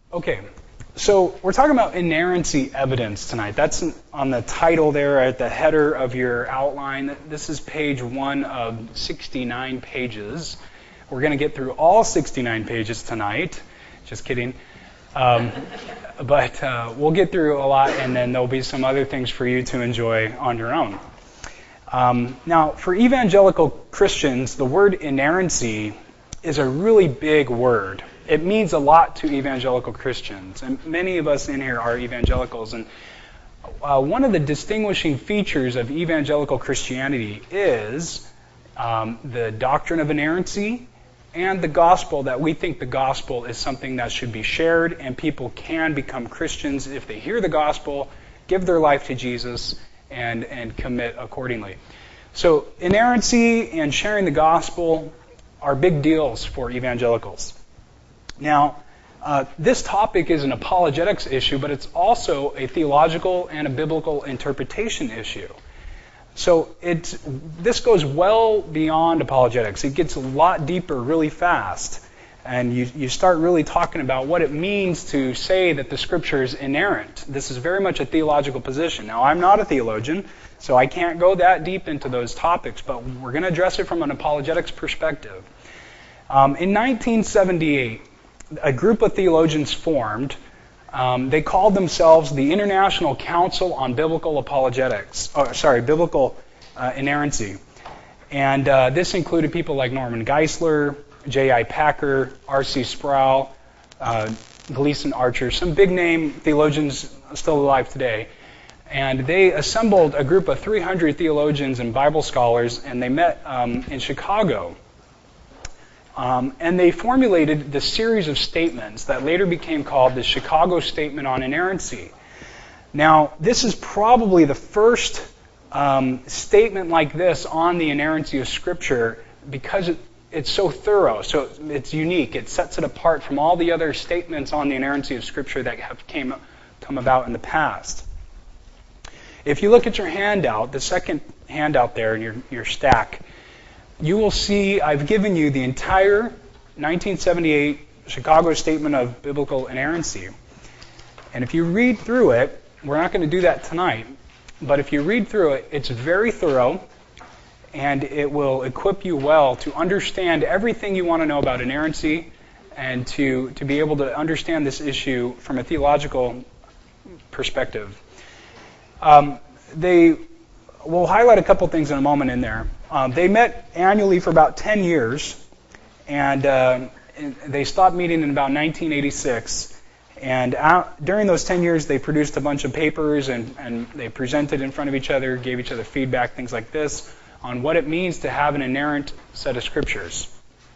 Okay, so we're talking about inerrancy evidence tonight. That's on the title there at the header of your outline. This is page 1 of 69 pages. We're going to get through all 69 pages tonight. Just kidding. But we'll get through a lot, and then there'll be some other things for you to enjoy on your own. Now, for evangelical Christians, the word inerrancy is a really big word. It means a lot to evangelical Christians, and many of us in here are evangelicals. And one of the distinguishing features of evangelical Christianity is the doctrine of inerrancy and the gospel, that we think the gospel is something that should be shared, and people can become Christians if they hear the gospel, give their life to Jesus, and commit accordingly. So inerrancy and sharing the gospel are big deals for evangelicals. Now, this topic is an apologetics issue, but it's also a theological and a biblical interpretation issue. So this goes well beyond apologetics. It gets a lot deeper really fast. And you start really talking about what it means to say that the Scripture is inerrant. This is very much a theological position. Now, I'm not a theologian, so I can't go that deep into those topics, but we're going to address it from an apologetics perspective. In 1978, a group of theologians formed. They called themselves the International Council on Biblical Apologetics. Biblical Inerrancy. And this included people like Norman Geisler, J.I. Packer, R.C. Sproul, Gleason Archer, some big-name theologians still alive today. And they assembled a group of 300 theologians and Bible scholars, and they met in Chicago. And they formulated the series of statements that later became called the Chicago Statement on Inerrancy. Now, this is probably the first statement like this on the inerrancy of Scripture because it's so thorough, so it's unique. It sets it apart from all the other statements on the inerrancy of Scripture that have come about in the past. If you look at your handout, the second handout there in your stack, you will see I've given you the entire 1978 Chicago Statement of Biblical Inerrancy. And if you read through it, we're not going to do that tonight, but if you read through it, it's very thorough, and it will equip you well to understand everything you want to know about inerrancy and to be able to understand this issue from a theological perspective. We'll highlight a couple things in a moment in there. They met annually for about 10 years, and they stopped meeting in about 1986. And during those 10 years, they produced a bunch of papers, and they presented in front of each other, gave each other feedback, things like this, on what it means to have an inerrant set of Scriptures.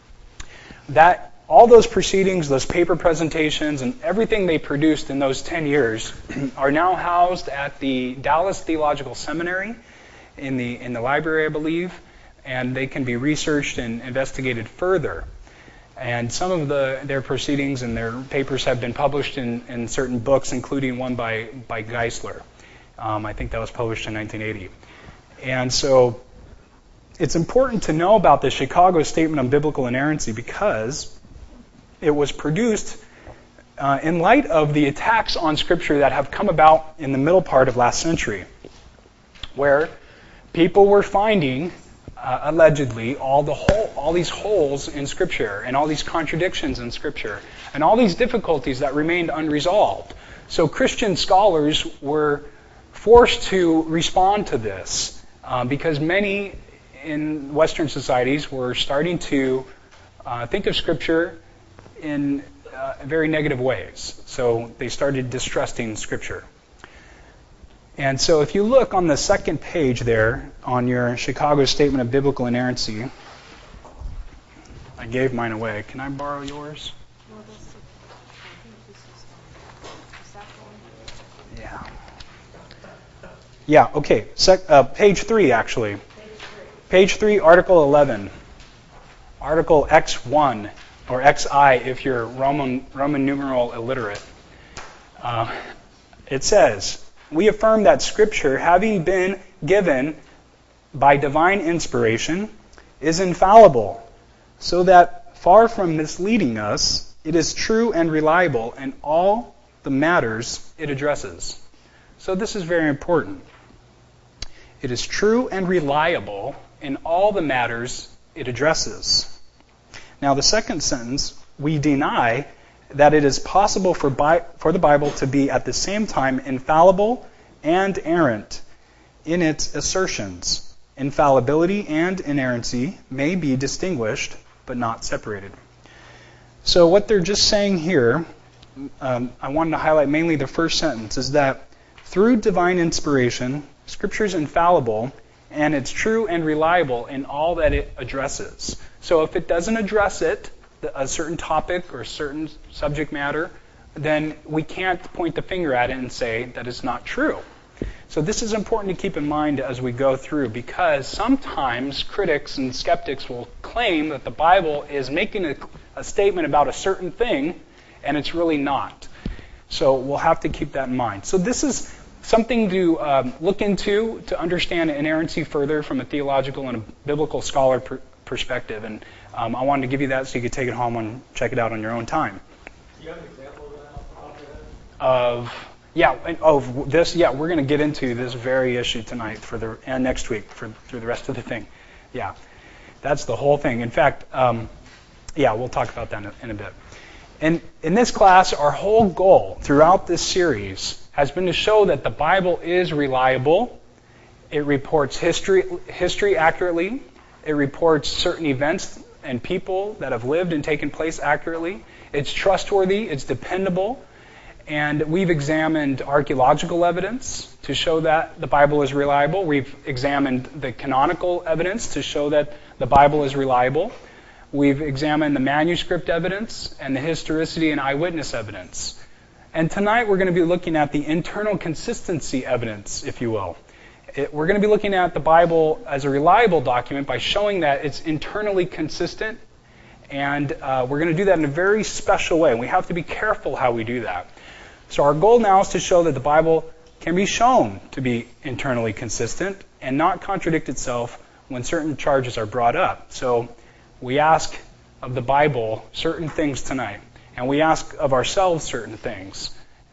All those proceedings, those paper presentations, and everything they produced in those 10 years are now housed at the Dallas Theological Seminary in the library, I believe, and they can be researched and investigated further. And some of their proceedings and their papers have been published in certain books, including one by Geisler. I think that was published in 1980. And so it's important to know about the Chicago Statement on Biblical Inerrancy because it was produced in light of the attacks on Scripture that have come about in the middle part of last century, where people were finding, allegedly, all these holes in Scripture and all these contradictions in Scripture and all these difficulties that remained unresolved. So Christian scholars were forced to respond to this because many in Western societies were starting to think of Scripture in very negative ways. So they started distrusting Scripture. And so if you look on the second page there on your Chicago Statement of Biblical Inerrancy, I gave mine away. Can I borrow yours? Yeah. Yeah, okay. Page 3, actually. Page 3, Article 11. Article X1, or XI if you're Roman numeral illiterate. It says, "We affirm that Scripture, having been given by divine inspiration, is infallible, so that far from misleading us, It is true and reliable in all the matters it addresses. So this is very important. It is true and reliable in all the matters it addresses. Now the second sentence, we deny that it is possible for the Bible to be at the same time infallible and errant in its assertions. Infallibility and inerrancy may be distinguished, but not separated. So what they're just saying here, I wanted to highlight mainly the first sentence, is that through divine inspiration, Scripture is infallible, and it's true and reliable in all that it addresses. So if it doesn't address a certain topic or a certain subject matter, then we can't point the finger at it and say that it's not true. So this is important to keep in mind as we go through, because sometimes critics and skeptics will claim that the Bible is making a statement about a certain thing, and it's really not. So we'll have to keep that in mind. So this is something to look into to understand inerrancy further from a theological and a biblical scholar perspective. And I wanted to give you that so you could take it home and check it out on your own time. Do you have an example of that off the top of your head? Of this, we're going to get into this very issue tonight and next week through the rest of the thing. Yeah, that's the whole thing. In fact, we'll talk about that in a bit. And in this class, our whole goal throughout this series has been to show that the Bible is reliable. It reports history accurately. It reports certain events and people that have lived and taken place accurately. It's trustworthy. It's dependable. And we've examined archaeological evidence to show that the Bible is reliable. We've examined the canonical evidence to show that the Bible is reliable. We've examined the manuscript evidence and the historicity and eyewitness evidence. And tonight we're going to be looking at the internal consistency evidence, if you will. We're going to be looking at the Bible as a reliable document by showing that it's internally consistent. And we're going to do that in a very special way. And we have to be careful how we do that. So our goal now is to show that the Bible can be shown to be internally consistent and not contradict itself when certain charges are brought up. So we ask of the Bible certain things tonight. And we ask of ourselves certain things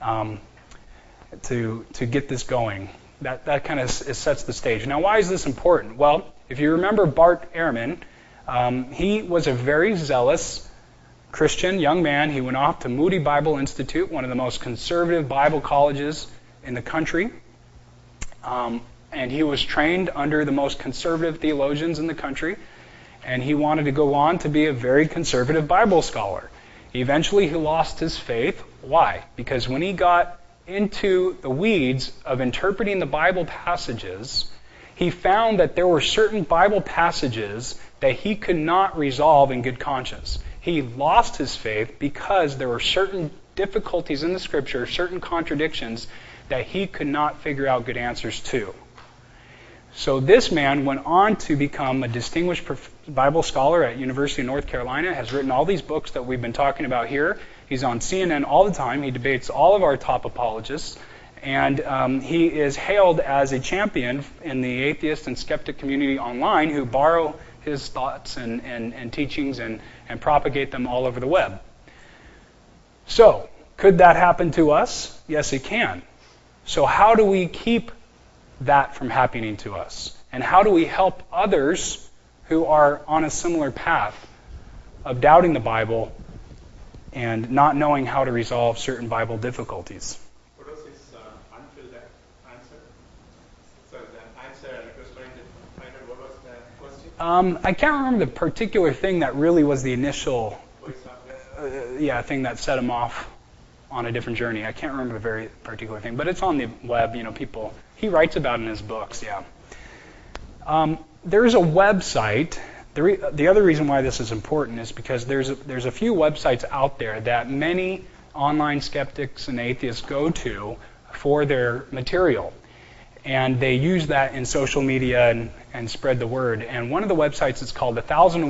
to get this going. That kind of sets the stage. Now, why is this important? Well, if you remember Bart Ehrman, he was a very zealous Christian young man. He went off to Moody Bible Institute, one of the most conservative Bible colleges in the country. And he was trained under the most conservative theologians in the country. And he wanted to go on to be a very conservative Bible scholar. Eventually, he lost his faith. Why? Because when he got into the weeds of interpreting the Bible passages, he found that there were certain Bible passages that he could not resolve in good conscience. He lost his faith because there were certain difficulties in the Scripture, certain contradictions that he could not figure out good answers to. So this man went on to become a distinguished Bible scholar at University of North Carolina, has written all these books that we've been talking about here. He's on CNN all the time. He debates all of our top apologists. And he is hailed as a champion in the atheist and skeptic community online who borrow his thoughts and teachings and propagate them all over the web. So, could that happen to us? Yes, it can. So how do we keep that from happening to us? And how do we help others who are on a similar path of doubting the Bible and not knowing how to resolve certain Bible difficulties? What was his unfilled answer? So the answer, it was trying to find out what was the question? I can't remember the particular thing that really was the initial thing that set him off on a different journey. I can't remember the very particular thing, but it's on the web. He writes about it in his books. There's a website. The other reason why this is important is because there's a few websites out there that many online skeptics and atheists go to for their material, and they use that in social media and spread the word. And one of the websites is called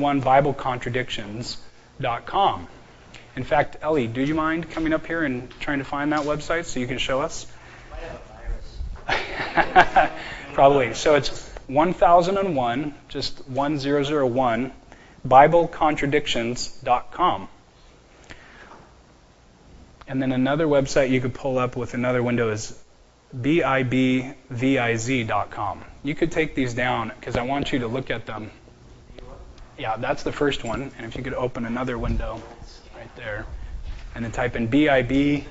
1001BibleContradictions.com. In fact, Ellie, do you mind coming up here and trying to find that website so you can show us? Might have a virus. Probably. So it's 1001, just 1001, BibleContradictions.com. And then another website you could pull up with another window is bibviz.com. You could take these down because I want you to look at them. Yeah, that's the first one. And if you could open another window right there, and then type in bibviz.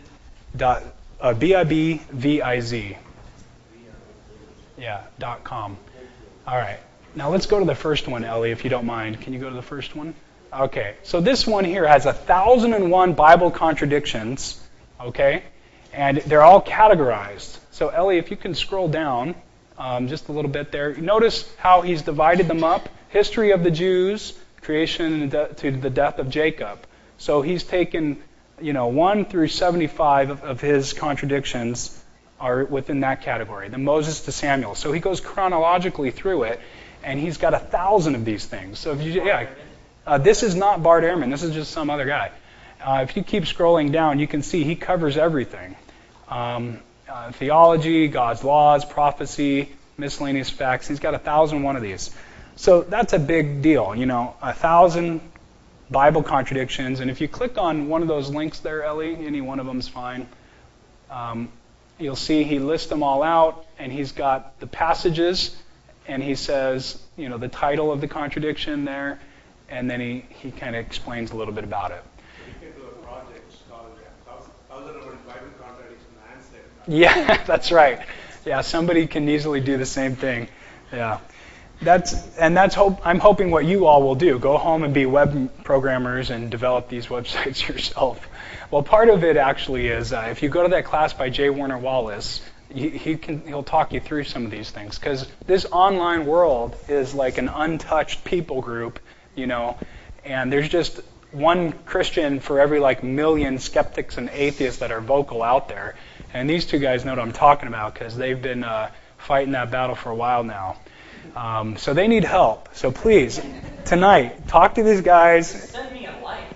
Yeah, .com. All right. Now let's go to the first one, Ellie, if you don't mind. Can you go to the first one? Okay. So this one here has 1,001 Bible contradictions, okay? And they're all categorized. So Ellie, if you can scroll down just a little bit there. Notice how he's divided them up. History of the Jews, creation to the death of Jacob. So he's taken, 1 through 75 of his contradictions are within that category. The Moses to Samuel. So he goes chronologically through it, and he's got 1,000 of these things. So if you, this is not Bart Ehrman. This is just some other guy. If you keep scrolling down, you can see he covers everything. Theology, God's laws, prophecy, miscellaneous facts. He's got 1,001 of these. So that's a big deal, 1,000 Bible contradictions. And if you click on one of those links there, Ellie, any one of them's fine. You'll see he lists them all out, and he's got the passages, and he says, the title of the contradiction there, and then he kind of explains a little bit about it. You can do a project called 1,001 Bible Contradiction Answer. Yeah, that's right. Yeah, somebody can easily do the same thing. Yeah. I'm hoping what you all will do. Go home and be web programmers and develop these websites yourself. Well, part of it actually is if you go to that class by J. Warner Wallace, he'll talk you through some of these things, because this online world is like an untouched people group, and there's just one Christian for every million skeptics and atheists that are vocal out there. And these two guys know what I'm talking about because they've been fighting that battle for a while now. So they need help. So please, tonight, talk to these guys. Send me a like.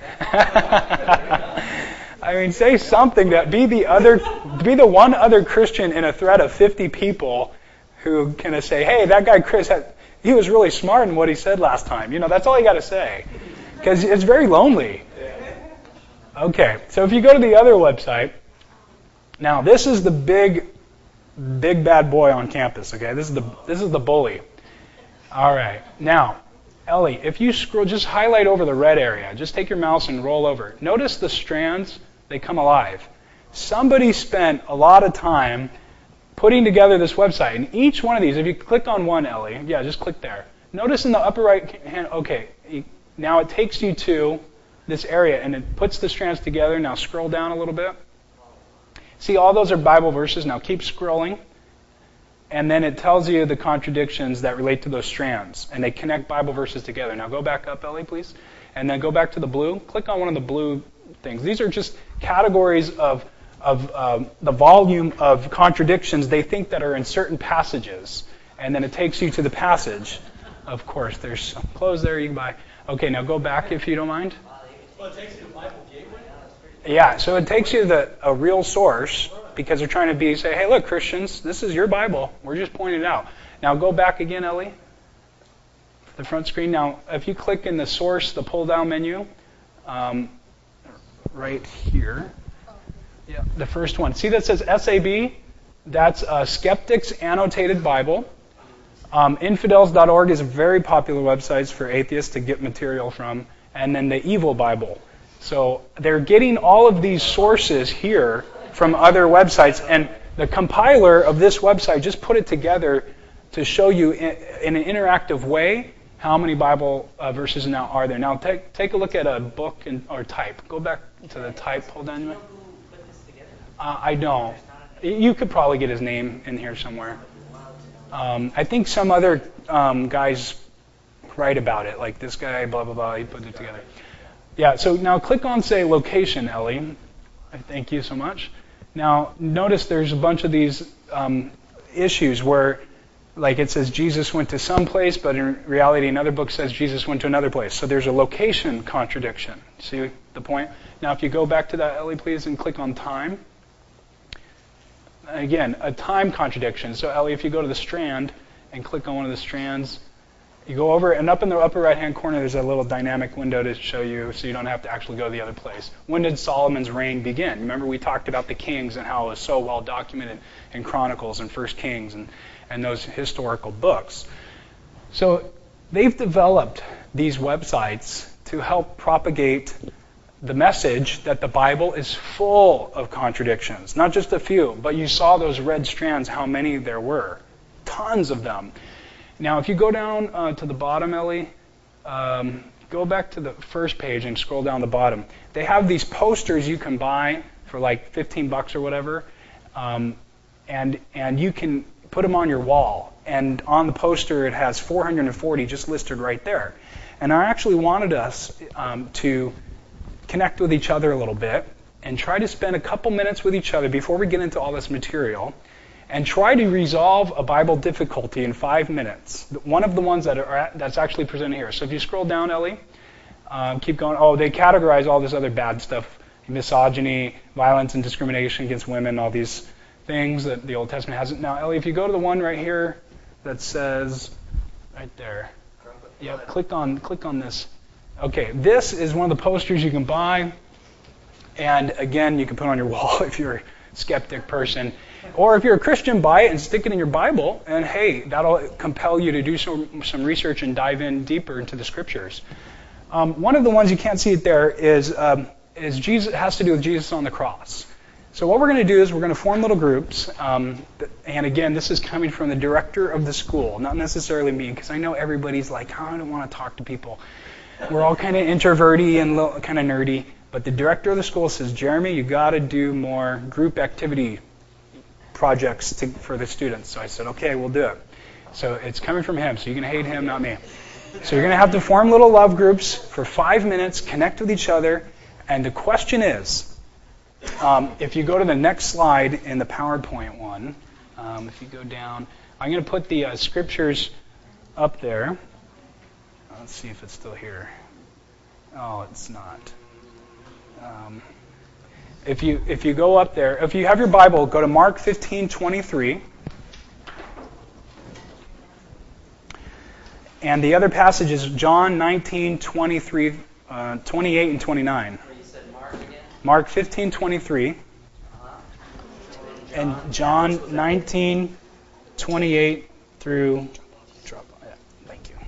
Say something that be the one other Christian in a thread of 50 people who can say, hey, that guy Chris, he was really smart in what he said last time. That's all you got to say, because it's very lonely. Okay, so if you go to the other website, now this is the big bad boy on campus. Okay, this is the bully. All right, now Ellie, if you scroll, just highlight over the red area. Just take your mouse and roll over. Notice the strands, they come alive. Somebody spent a lot of time putting together this website. And each one of these, if you click on one, Ellie, just click there. Notice in the upper right hand, now it takes you to this area and it puts the strands together. Now scroll down a little bit. See, all those are Bible verses. Now keep scrolling. And then it tells you the contradictions that relate to those strands. And they connect Bible verses together. Now go back up, Ellie, please. And then go back to the blue. Click on one of the blue things. These are just categories of the volume of contradictions they think that are in certain passages. And then it takes you to the passage. Of course, there's some clothes there you can buy. Okay, now go back if you don't mind. Well, it takes you to Bible Gateway. Yeah, so it takes you to a real source, because they're trying to say, hey, look, Christians, this is your Bible. We're just pointing it out. Now go back again, Ellie, to the front screen. Now, if you click in the source, the pull-down menu, right here, the first one. See that says SAB? That's Skeptics Annotated Bible. Infidels.org is a very popular website for atheists to get material from. And then the Evil Bible. So they're getting all of these sources here from other websites, and the compiler of this website just put it together to show you in an interactive way how many Bible verses now are there. Now take a look at a book or type. Go back to the type. Hold on. I don't. You could probably get his name in here somewhere. I think some other guys write about it, like this guy, blah, blah, blah, he put it together. Yeah, so now click on, say, location, Ellie. Thank you so much. Now, notice there's a bunch of these issues where, like it says Jesus went to some place, but in reality another book says Jesus went to another place. So there's a location contradiction. See the point? Now, if you go back to that, Ellie, please, and click on time. Again, a time contradiction. So, Ellie, if you go to the strand and click on one of the strands, You go over, and up in the upper right-hand corner, there's a little dynamic window to show you, so you don't have to actually go to the other place. When did Solomon's reign begin? Remember, we talked about the kings and how it was so well documented in Chronicles and First Kings and those historical books. So they've developed these websites to help propagate the message that the Bible is full of contradictions. Not just a few, but you saw those red strands, how many there were. Tons of them. Now, if you go down to the bottom, Ellie, go back to the first page and scroll down the bottom. They have these posters you can buy for like $15 or whatever, and you can put them on your wall. And on the poster, it has 440 just listed right there. And I actually wanted us to connect with each other a little bit and try to spend a couple minutes with each other before we get into all this material and try to resolve a Bible difficulty in 5 minutes. One of the ones that's actually presented here. So if you scroll down, Ellie, keep going. Oh, they categorize all this other bad stuff, misogyny, violence and discrimination against women, all these things that the Old Testament hasn't. Now, Ellie, if you go to the one right here that says, right there, yep, click on this. Okay, this is one of the posters you can buy, and again, you can put on your wall if you're a skeptic person. Or if you're a Christian, buy it and stick it in your Bible, and hey, that'll compel you to do some research and dive in deeper into the Scriptures. One of the ones you can't see it there is Jesus. It has to do with Jesus on the cross. So what we're going to do is we're going to form little groups, and again, this is coming from the director of the school, not necessarily me, because I know everybody's like, oh, I don't want to talk to people. We're all kind of introverty and kind of nerdy, but the director of the school says, Jeremy, you got to do more group activity projects for the students. So I said, okay, we'll do it. So it's coming from him, so you can hate him, not me. So you're going to have to form little love groups for 5 minutes, connect with each other, and the question is, if you go to the next slide in the PowerPoint one, if you go down, I'm going to put the scriptures up there. Let's see if it's still here. Oh, it's not. If you go up there, if you have your Bible, go to Mark 15:23. And the other passage is John 19:23, 28 and 29. You said Mark again? Mark 15:23. And John 19:28 through. Thank you.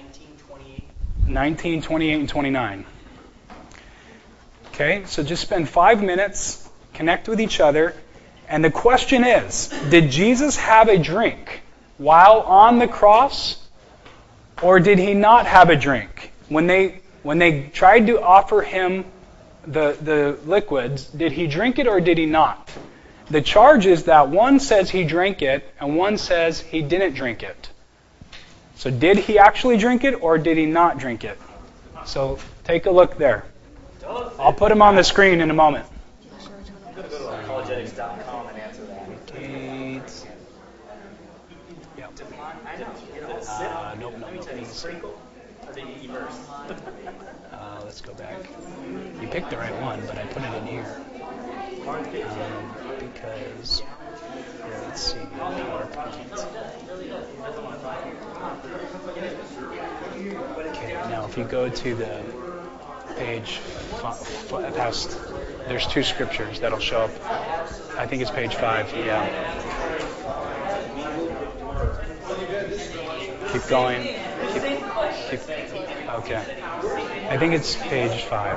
19:28 and 29. Okay, so just spend 5 minutes, connect with each other, and the question is, did Jesus have a drink while on the cross, or did he not have a drink? When they tried to offer him the liquids, did he drink it or did he not? The charge is that one says he drank it and one says he didn't drink it. So did he actually drink it or did he not drink it? So take a look there. I'll put them on the screen in a moment. I'm going to go to apologetics.com and answer that. Gates. Yep. I know. You know, sit. Nope. Let me tell you, sprinkle or did you immerse? Let's go back. You picked the right one, but I put it in here. Because, here, let's see. PowerPoint. Okay, now if you go to the page past, there's 2 scriptures that'll show up. I think it's page 5. Yeah. Keep going. Keep. Okay. I think it's page 5.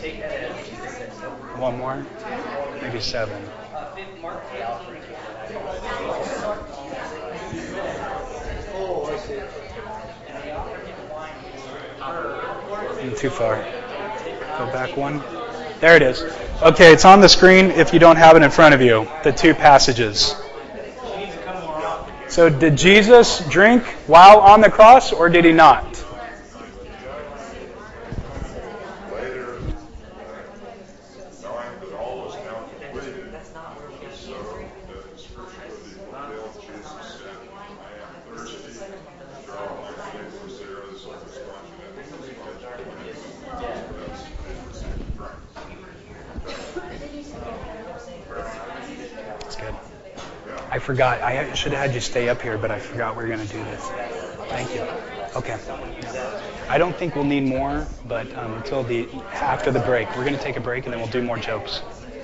One more? Maybe 7. Too far. Go back one. There it is. Okay, it's on the screen if you don't have it in front of you, the 2 passages. So did Jesus drink while on the cross or did he not? I forgot. I should have had you stay up here, but I forgot we were going to do this. Thank you. Okay. I don't think we'll need more, but until after the break. We're going to take a break and then we'll do more jokes.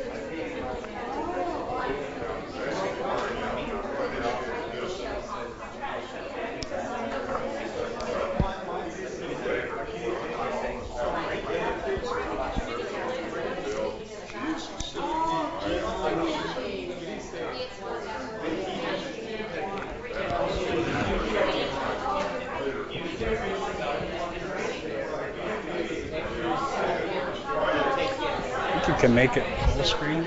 You can make it full screen.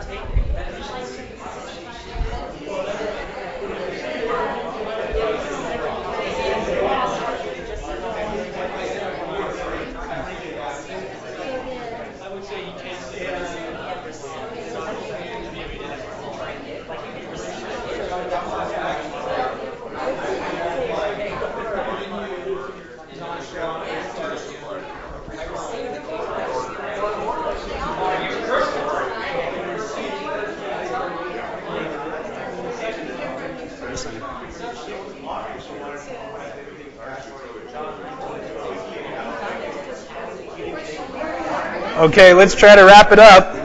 Okay, let's try to wrap it up.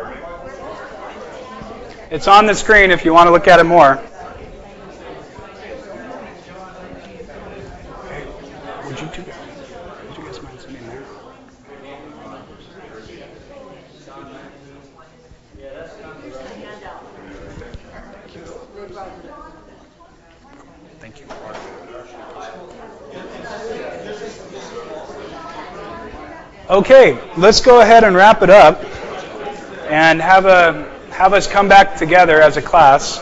It's on the screen if you want to look at it more. Would you guys mind sitting there? Thank you. Okay, let's go ahead and wrap it up and have us come back together as a class.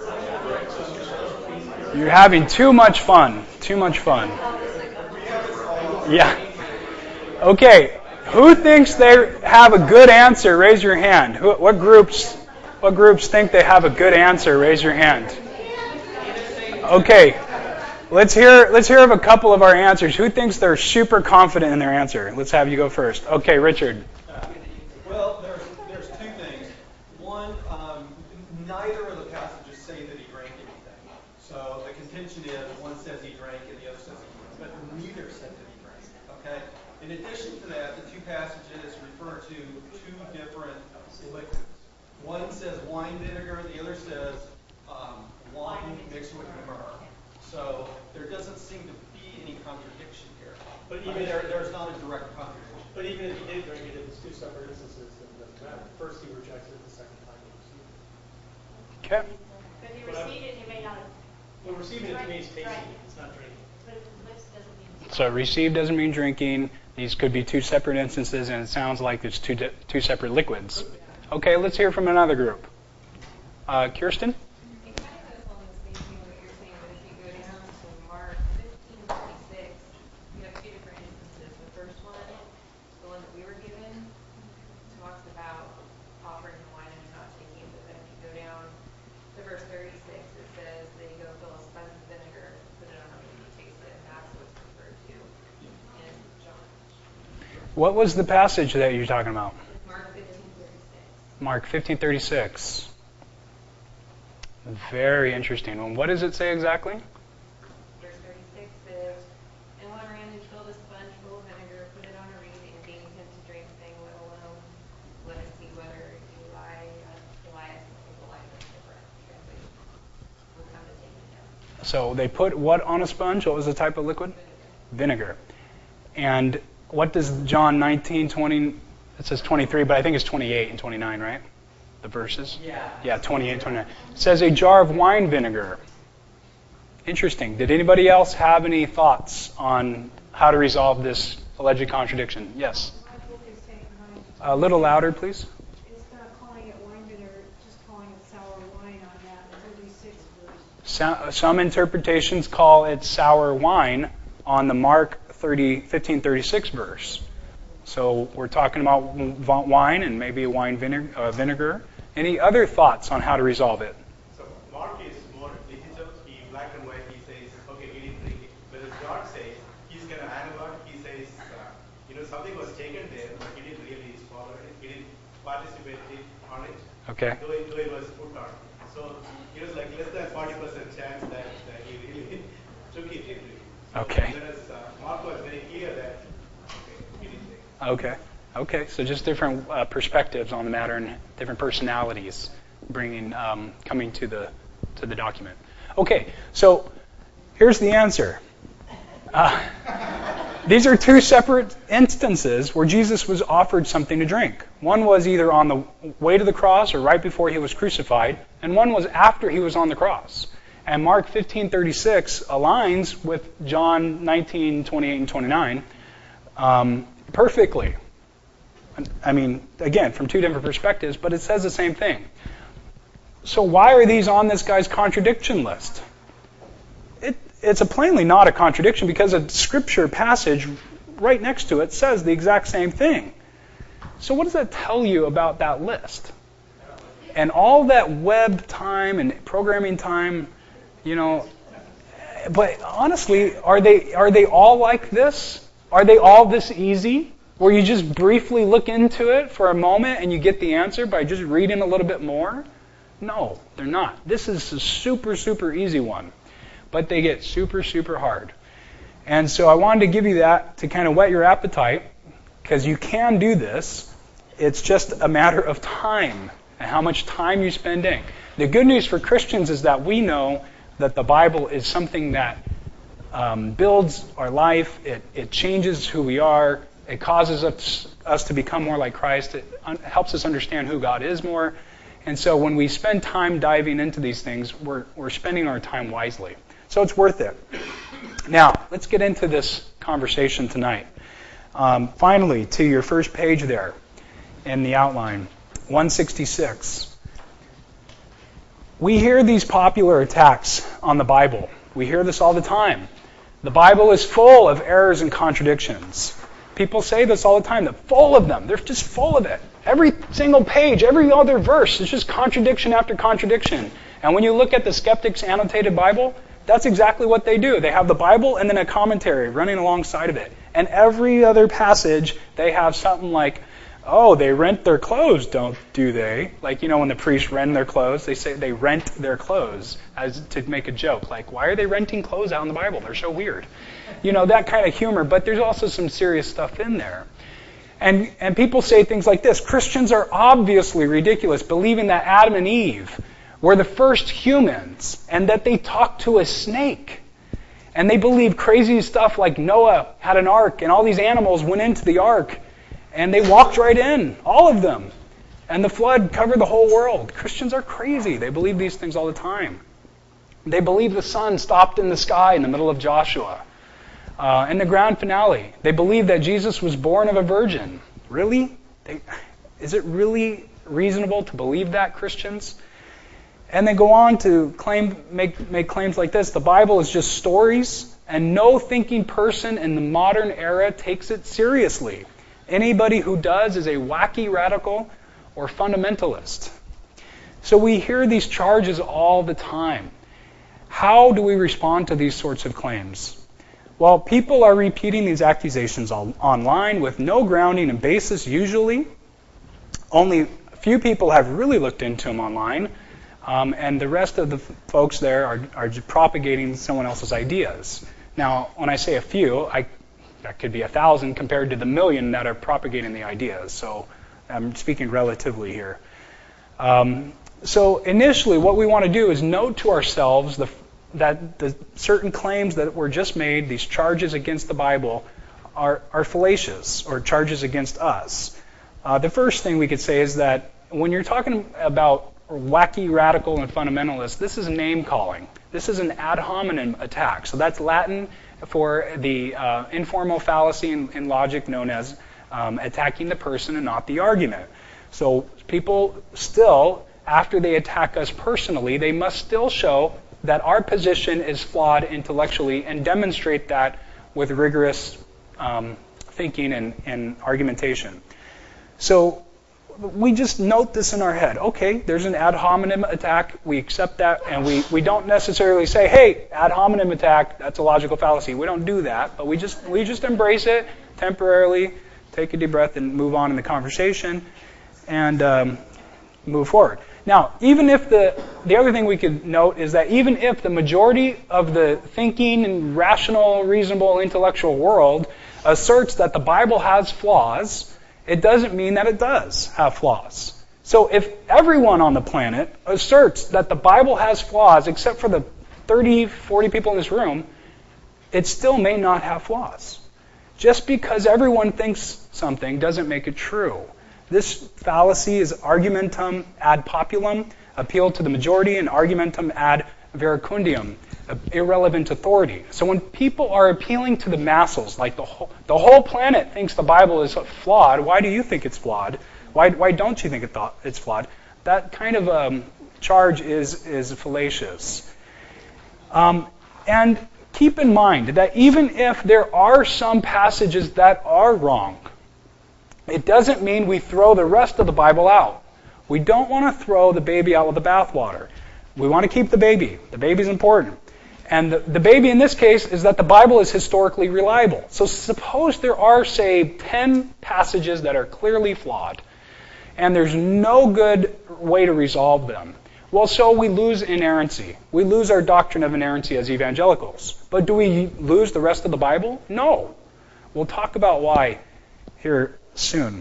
You're having too much fun. Too much fun. Yeah. Okay. Who thinks they have a good answer? Raise your hand. What groups think they have a good answer? Raise your hand. Okay. Let's hear of a couple of our answers. Who thinks they're super confident in their answer? Let's have you go first. Okay, Richard. Well, there's two things. One, neither of the passages say that he drank anything. So the contention is one says he drank and the other says he drank, but neither said that he drank. Okay. In addition to that, the two passages refer to two different liquids. One says wine vinegar, the other says wine mixed with myrrh. So there doesn't seem to be any contradiction here. But even there's not a direct contradiction. But even if he did drink it, if it's two separate instances, then it doesn't matter. First he rejects it, the second time he receives it. Okay. But if you receive it, you may not have. Well, receiving it means tasting it. It's not drinking. But if it lips doesn't mean. So receive doesn't mean drinking. These could be two separate instances, and it sounds like it's two separate liquids. Okay, let's hear from another group. Kirsten? It kind of goes along the same thing what you're saying, but if you go down to Mark 15:26, you have two different instances. The first one, the one that we were given, talks about offering the wine and not taking it. But then if you go down to verse 36, it says that you go fill a sponge with vinegar, put it on and you taste it, and that's what's referred to in John. What was the passage that you're talking about? Mark 15:36. Mark 15:36. Very interesting. And what does it say exactly? Verse 36 says, and one ran and filled a sponge full of vinegar, put it on a reed, and gave him to drink, saying, let us see whether Elias, different translation, will come to take him down. So they put what on a sponge? What was the type of liquid? Vinegar. And what does John 19:20? It says 23, but I think it's 28 and 29, right? The verses? Yeah, 28 and 29. It says a jar of wine vinegar. Interesting. Did anybody else have any thoughts on how to resolve this alleged contradiction? Yes. A little louder, please. It's not calling it wine vinegar, just calling it sour wine on that 36 verse. Some interpretations call it sour wine on the Mark 15:36 verse. So we're talking about wine and maybe a wine vinegar. Any other thoughts on how to resolve it? So Mark is more digital. He black and white. He says, okay, he didn't drink it. Whereas John says he's kind of analog. He says, something was taken there, but he didn't really swallow it. He didn't participate on it. Okay. Though it was put on. So it was like less than 40% chance that he really took it. Okay. Whereas Mark was very clear that, he didn't take it. Okay. So just different perspectives on the matter and different personalities coming to the document. Okay. So here's the answer. These are two separate instances where Jesus was offered something to drink. One was either on the way to the cross or right before he was crucified, and one was after he was on the cross. And Mark 15:36 aligns with John 19:28 and 29 perfectly. I mean, again, from two different perspectives, but it says the same thing. So why are these on this guy's contradiction list? It's plainly not a contradiction because a scripture passage right next to it says the exact same thing. So what does that tell you about that list? And all that web time and programming time, but honestly, are they all like this? Are they all this easy? Where you just briefly look into it for a moment and you get the answer by just reading a little bit more? No, they're not. This is a super, super easy one. But they get super, super hard. And so I wanted to give you that to kind of whet your appetite, because you can do this. It's just a matter of time and how much time you spend in. The good news for Christians is that we know that the Bible is something that builds our life. It changes who we are. It causes us to become more like Christ. It helps us understand who God is more. And so when we spend time diving into these things, we're spending our time wisely. So it's worth it. Now, let's get into this conversation tonight. Finally, to your first page there in the outline, 166. We hear these popular attacks on the Bible. We hear this all the time. The Bible is full of errors and contradictions. People say this all the time. They're full of them. They're just full of it. Every single page, every other verse is just contradiction after contradiction. And when you look at the Skeptics Annotated Bible, that's exactly what they do. They have the Bible and then a commentary running alongside of it. And every other passage, they have something like, oh, they rent their clothes, do they? Like, when the priests rent their clothes, they say they rent their clothes as to make a joke. Like, why are they renting clothes out in the Bible? They're so weird. That kind of humor. But there's also some serious stuff in there. And people say things like this. Christians are obviously ridiculous, believing that Adam and Eve were the first humans and that they talked to a snake. And they believe crazy stuff like Noah had an ark and all these animals went into the ark and they walked right in, all of them. And the flood covered the whole world. Christians are crazy. They believe these things all the time. They believe the sun stopped in the sky in the middle of Joshua. In the grand finale, they believe that Jesus was born of a virgin. Really? Is it really reasonable to believe that, Christians? And they go on to make claims like this. The Bible is just stories, and no thinking person in the modern era takes it seriously. Anybody who does is a wacky radical or fundamentalist. So we hear these charges all the time. How do we respond to these sorts of claims? Well, people are repeating these accusations online with no grounding and basis usually. Only a few people have really looked into them online. And the rest of the folks there are just propagating someone else's ideas. Now, when I say a few, that could be 1,000 compared to the million that are propagating the ideas. So I'm speaking relatively here. So initially, what we want to do is note to ourselves that the certain claims that were just made, these charges against the Bible, are fallacious, or charges against us. The first thing we could say is that when you're talking about wacky, radical, and fundamentalist, this is name calling. This is an ad hominem attack. So that's Latin for the informal fallacy in logic known as attacking the person and not the argument. So people still, after they attack us personally, they must still show that our position is flawed intellectually and demonstrate that with rigorous thinking and argumentation. So we just note this in our head. Okay, there's an ad hominem attack. We accept that, and we don't necessarily say, hey, ad hominem attack, that's a logical fallacy. We don't do that, but we just embrace it temporarily, take a deep breath, and move on in the conversation, and move forward. Now, even if the other thing we could note is that even if the majority of the thinking and rational, reasonable, intellectual world asserts that the Bible has flaws, it doesn't mean that it does have flaws. So if everyone on the planet asserts that the Bible has flaws, except for the 30, 40 people in this room, it still may not have flaws. Just because everyone thinks something doesn't make it true. This fallacy is argumentum ad populum, appeal to the majority, and argumentum ad verecundium, irrelevant authority. So when people are appealing to the masses, like the whole planet thinks the Bible is flawed, why do you think it's flawed? Why don't you think it's flawed? That kind of charge is fallacious. And keep in mind that even if there are some passages that are wrong, it doesn't mean we throw the rest of the Bible out. We don't want to throw the baby out with the bathwater. We want to keep the baby. The baby's important. And the baby in this case is that the Bible is historically reliable. So suppose there are, say, 10 passages that are clearly flawed, and there's no good way to resolve them. Well, so we lose inerrancy. We lose our doctrine of inerrancy as evangelicals. But do we lose the rest of the Bible? No. We'll talk about why here soon.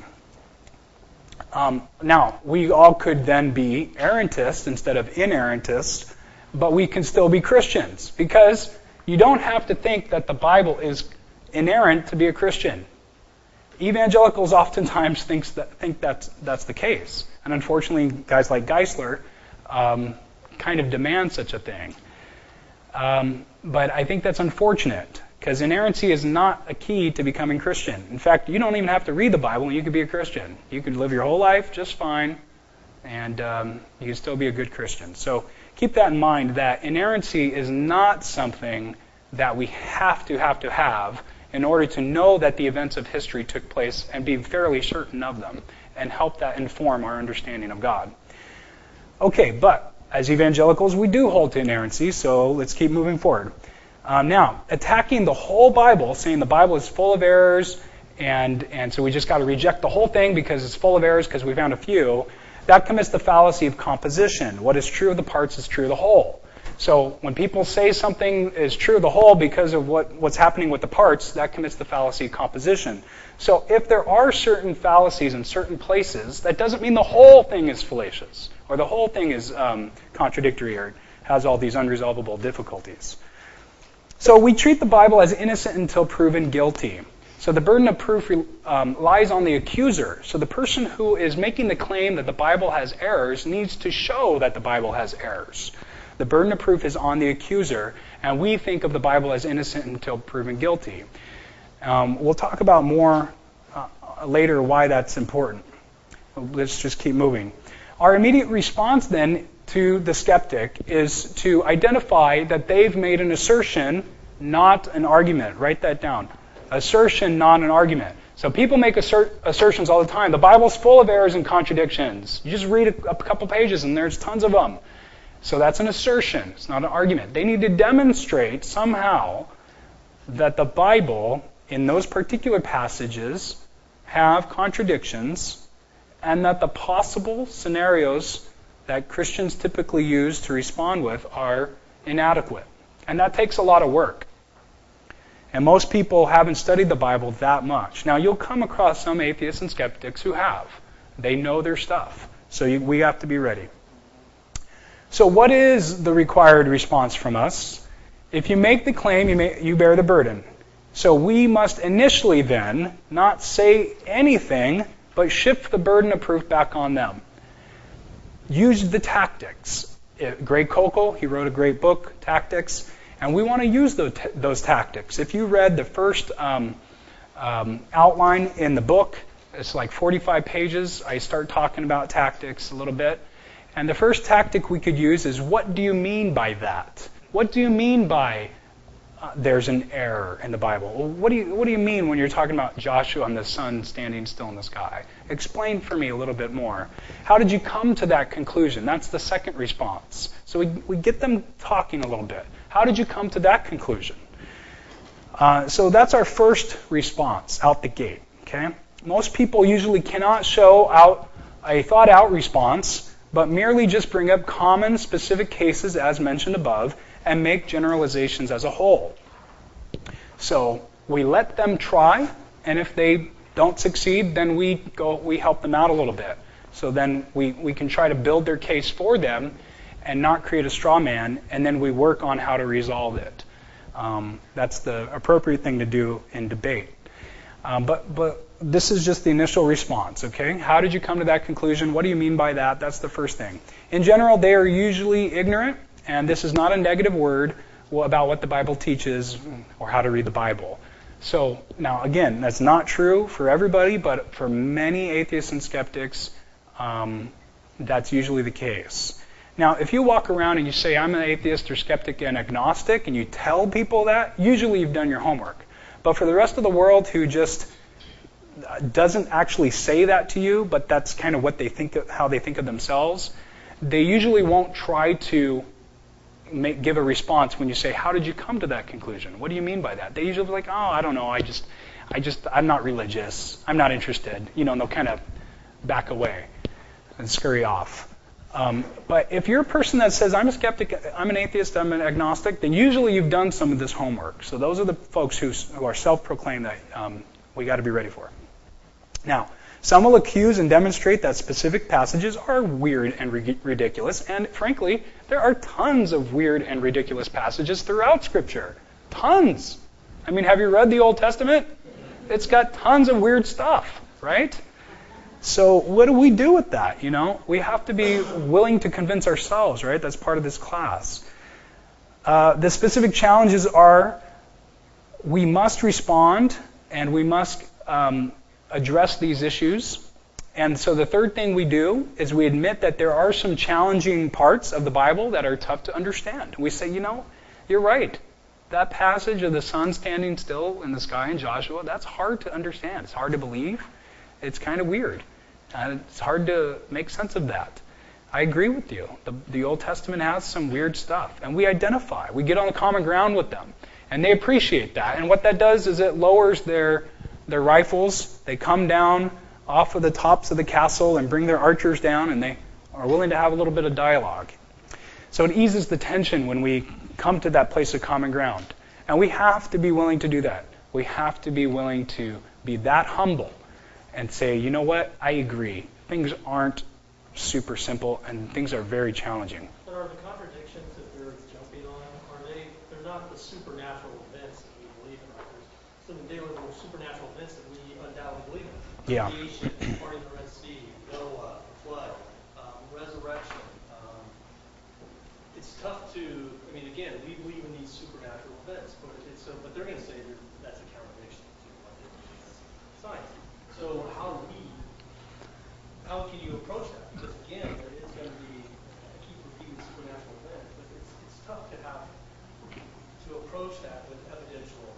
Now, we all could then be errantists instead of inerrantists, but we can still be Christians, because you don't have to think that the Bible is inerrant to be a Christian. Evangelicals oftentimes think that's the case. And unfortunately, guys like Geisler kind of demand such a thing. But I think that's unfortunate, because inerrancy is not a key to becoming Christian. In fact, you don't even have to read the Bible and you could be a Christian. You could live your whole life just fine, and you can still be a good Christian. So keep that in mind, that inerrancy is not something that we have to have in order to know that the events of history took place and be fairly certain of them, and help that inform our understanding of God. Okay, but as evangelicals, we do hold to inerrancy, so let's keep moving forward. Now, attacking the whole Bible, saying the Bible is full of errors, and so we just got to reject the whole thing because it's full of errors because we found a few, that commits the fallacy of composition. What is true of the parts is true of the whole. So when people say something is true of the whole because of what's happening with the parts, that commits the fallacy of composition. So if there are certain fallacies in certain places, that doesn't mean the whole thing is fallacious, or the whole thing is contradictory, or has all these unresolvable difficulties. So we treat the Bible as innocent until proven guilty. So the burden of proof lies on the accuser. So the person who is making the claim that the Bible has errors needs to show that the Bible has errors. The burden of proof is on the accuser, and we think of the Bible as innocent until proven guilty. We'll talk about more later why that's important. Let's just keep moving. Our immediate response then to the skeptic is to identify that they've made an assertion, not an argument. Write that down. Assertion, not an argument. So people make assertions all the time. The Bible's full of errors and contradictions. You just read a couple pages and there's tons of them. So that's an assertion. It's not an argument. They need to demonstrate somehow that the Bible, in those particular passages, have contradictions, and that the possible scenarios that Christians typically use to respond with are inadequate. And that takes a lot of work. And most people haven't studied the Bible that much. Now, you'll come across some atheists and skeptics who have. They know their stuff. So we have to be ready. So what is the required response from us? If you make the claim, you bear the burden. So we must initially then not say anything, but shift the burden of proof back on them. Use the tactics. Greg Koukl, he wrote a great book, Tactics, and we want to use those tactics. If you read the first outline in the book, it's like 45 pages. I start talking about tactics a little bit. And the first tactic we could use is, what do you mean by that? What do you mean by there's an error in the Bible? Well, what do you mean when you're talking about Joshua and the sun standing still in the sky? Explain for me a little bit more. How did you come to that conclusion? That's the second response. So we get them talking a little bit. How did you come to that conclusion? So that's our first response out the gate. Okay? Most people usually cannot show out a thought-out response, but merely just bring up common specific cases as mentioned above and make generalizations as a whole. So we let them try, and if they don't succeed, then we help them out a little bit. So then we can try to build their case for them and not create a straw man, and then we work on how to resolve it. That's the appropriate thing to do in debate. But this is just the initial response, okay? How did you come to that conclusion? What do you mean by that? That's the first thing. In general, they are usually ignorant, and this is not a negative word about what the Bible teaches or how to read the Bible. So now, again, that's not true for everybody, but for many atheists and skeptics, that's usually the case. Now, if you walk around and you say, I'm an atheist or skeptic and agnostic, and you tell people that, usually you've done your homework. But for the rest of the world who just doesn't actually say that to you, but that's kind of what they think of, how they think of themselves, they usually won't try to give a response when you say, how did you come to that conclusion? What do you mean by that? They usually be like, oh, I don't know, I'm not religious, I'm not interested, and they'll kind of back away and scurry off. But if you're a person that says, I'm a skeptic, I'm an atheist, I'm an agnostic, then usually you've done some of this homework. So those are the folks who are self-proclaimed that we got to be ready for. Now, some will accuse and demonstrate that specific passages are weird and ridiculous, and frankly, there are tons of weird and ridiculous passages throughout Scripture. Tons. I mean, have you read the Old Testament? It's got tons of weird stuff, right? So what do we do with that? We have to be willing to convince ourselves, right? That's part of this class. The specific challenges are we must respond and we must address these issues. And so the third thing we do is we admit that there are some challenging parts of the Bible that are tough to understand. We say, you're right. That passage of the sun standing still in the sky in Joshua, that's hard to understand. It's hard to believe. It's kind of weird. And it's hard to make sense of that. I agree with you. The Old Testament has some weird stuff. And we identify. We get on the common ground with them. And they appreciate that. And what that does is it lowers their rifles. They come down off of the tops of the castle and bring their archers down, and they are willing to have a little bit of dialogue. So it eases the tension when we come to that place of common ground. And we have to be willing to do that. We have to be willing to be that humble and say, you know what, I agree. Things aren't super simple, and things are very challenging. But are the contradictions that they're jumping on, they're not the supernatural events that we believe in, right? There's some daily supernatural events that we undoubtedly believe in. Yeah. Creation, parting the Red Sea, Noah, flood, resurrection. It's tough to, again, we believe in these supernatural events, but they're going to say that's a contradiction to what they believe in science. So how can you approach that? Because again, there is going to be, I keep repeating supernatural events, but it's tough to approach that with evidential.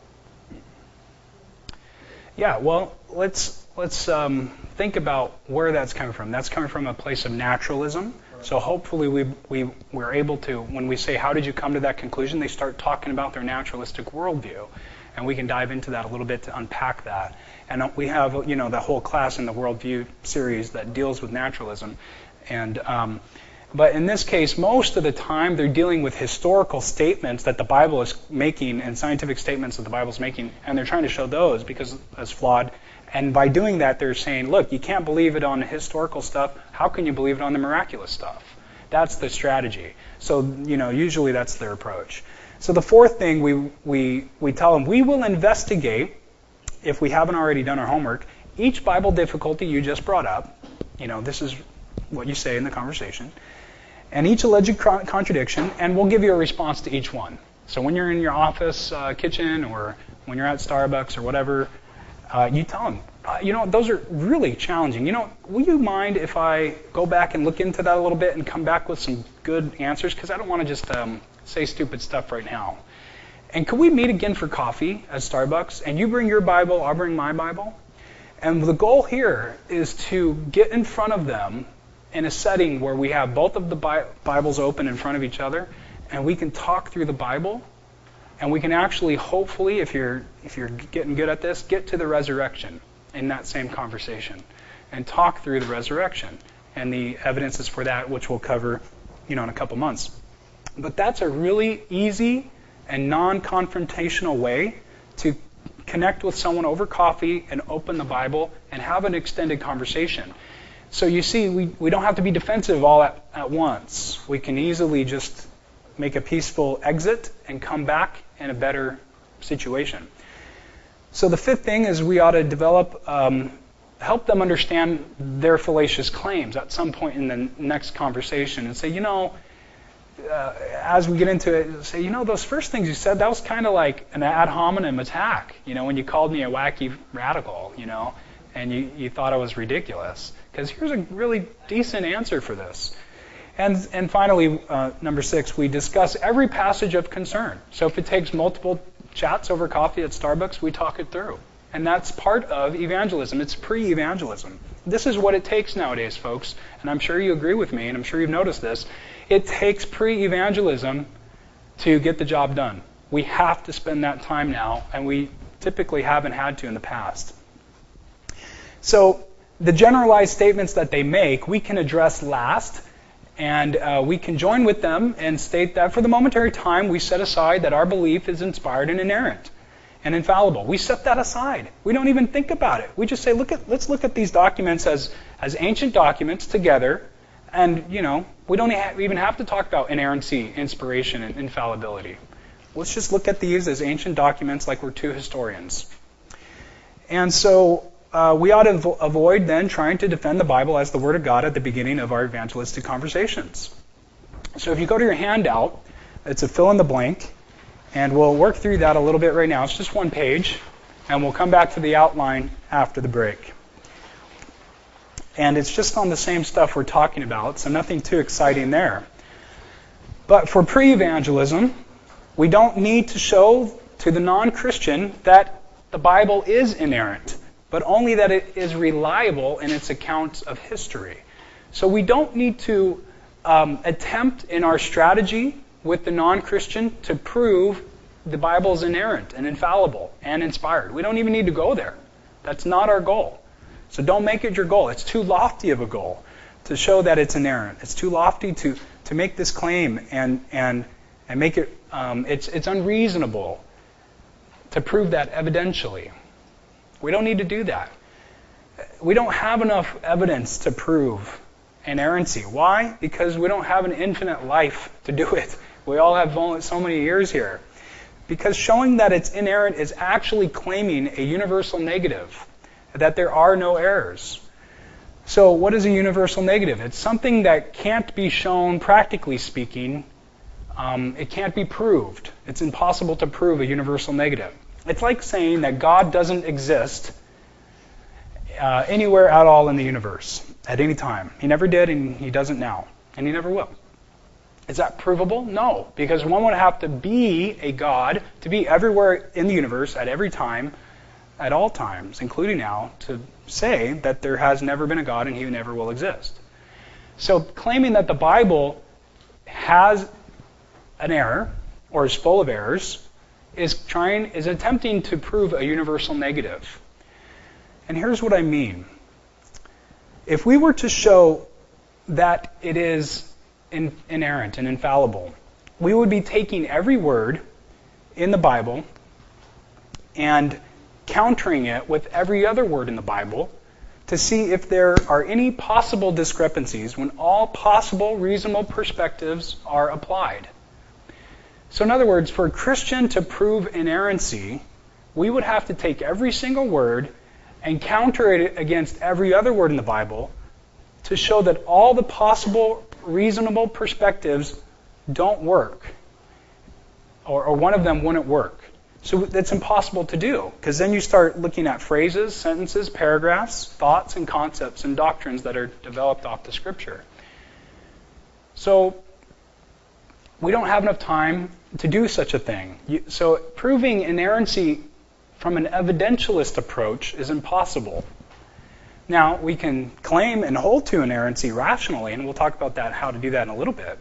Yeah, well, let's think about where that's coming from. That's coming from a place of naturalism. Right. So hopefully we're able to, when we say, how did you come to that conclusion, they start talking about their naturalistic worldview. And we can dive into that a little bit to unpack that. And we have, the whole class in the Worldview series that deals with naturalism. And but in this case, most of the time, they're dealing with historical statements that the Bible is making and scientific statements that the Bible is making, and they're trying to show those because that's flawed. And by doing that, they're saying, look, you can't believe it on the historical stuff. How can you believe it on the miraculous stuff? That's the strategy. So, usually that's their approach. So the fourth thing we tell them, we will investigate, if we haven't already done our homework, each Bible difficulty you just brought up. This is what you say in the conversation. And each alleged contradiction, and we'll give you a response to each one. So when you're in your office kitchen or when you're at Starbucks or whatever, you tell them, those are really challenging. Will you mind if I go back and look into that a little bit and come back with some good answers? Because I don't want to just say stupid stuff right now. And could we meet again for coffee at Starbucks? And you bring your Bible, I'll bring my Bible. And the goal here is to get in front of them in a setting where we have both of the Bibles open in front of each other, and we can talk through the Bible, and we can actually, hopefully, if you're getting good at this, get to the resurrection in that same conversation and talk through the resurrection and the evidences for that, which we'll cover, in a couple months. But that's a really easy and non-confrontational way to connect with someone over coffee and open the Bible and have an extended conversation. So you see, we don't have to be defensive all at once. We can easily just make a peaceful exit and come back in a better situation. So the fifth thing is we ought to develop, help them understand their fallacious claims at some point in the next conversation and say, as we get into it, say, those first things you said, that was kind of like an ad hominem attack, when you called me a wacky radical, and you thought I was ridiculous. Because here's a really decent answer for this. And finally, number 6, we discuss every passage of concern. So if it takes multiple chats over coffee at Starbucks, we talk it through. And that's part of evangelism. It's pre-evangelism. This is what it takes nowadays, folks. And I'm sure you agree with me, and I'm sure you've noticed this. It takes pre-evangelism to get the job done. We have to spend that time now, and we typically haven't had to in the past. So the generalized statements that they make, we can address last, and we can join with them and state that for the momentary time, we set aside that our belief is inspired and inerrant and infallible. We set that aside. We don't even think about it. We just say, let's look at these documents as ancient documents together, and we don't even have to talk about inerrancy, inspiration, and infallibility. Let's just look at these as ancient documents like we're two historians. And so we ought to avoid then trying to defend the Bible as the Word of God at the beginning of our evangelistic conversations. So if you go to your handout, it's a fill in the blank, and we'll work through that a little bit right now. It's just one page, and we'll come back to the outline after the break. And it's just on the same stuff we're talking about, so nothing too exciting there. But for pre-evangelism, we don't need to show to the non-Christian that the Bible is inerrant, but only that it is reliable in its account of history. So we don't need to attempt in our strategy with the non-Christian to prove the Bible is inerrant and infallible and inspired. We don't even need to go there. That's not our goal. So don't make it your goal. It's too lofty of a goal to show that it's inerrant. It's too lofty to make this claim and make it. It's unreasonable to prove that evidentially. We don't need to do that. We don't have enough evidence to prove inerrancy. Why? Because we don't have an infinite life to do it. We all have only so many years here. Because showing that it's inerrant is actually claiming a universal negative, that there are no errors. So what is a universal negative? It's something that can't be shown, practically speaking. It can't be proved. It's impossible to prove a universal negative. It's like saying that God doesn't exist anywhere at all in the universe at any time. He never did, and he doesn't now, and he never will. Is that provable? No, because one would have to be a God to be everywhere in the universe at every time, at all times, including now, to say that there has never been a God and he never will exist. So claiming that the Bible has an error or is full of errors is attempting to prove a universal negative. And here's what I mean. If we were to show that it is inerrant and infallible, we would be taking every word in the Bible and countering it with every other word in the Bible to see if there are any possible discrepancies when all possible reasonable perspectives are applied. So in other words, for a Christian to prove inerrancy, we would have to take every single word and counter it against every other word in the Bible to show that all the possible reasonable perspectives don't work, or one of them wouldn't work. So that's impossible to do, because then you start looking at phrases, sentences, paragraphs, thoughts, and concepts and doctrines that are developed off the Scripture. So we don't have enough time to do such a thing. So proving inerrancy from an evidentialist approach is impossible. Now, we can claim and hold to inerrancy rationally, and we'll talk about that, how to do that in a little bit.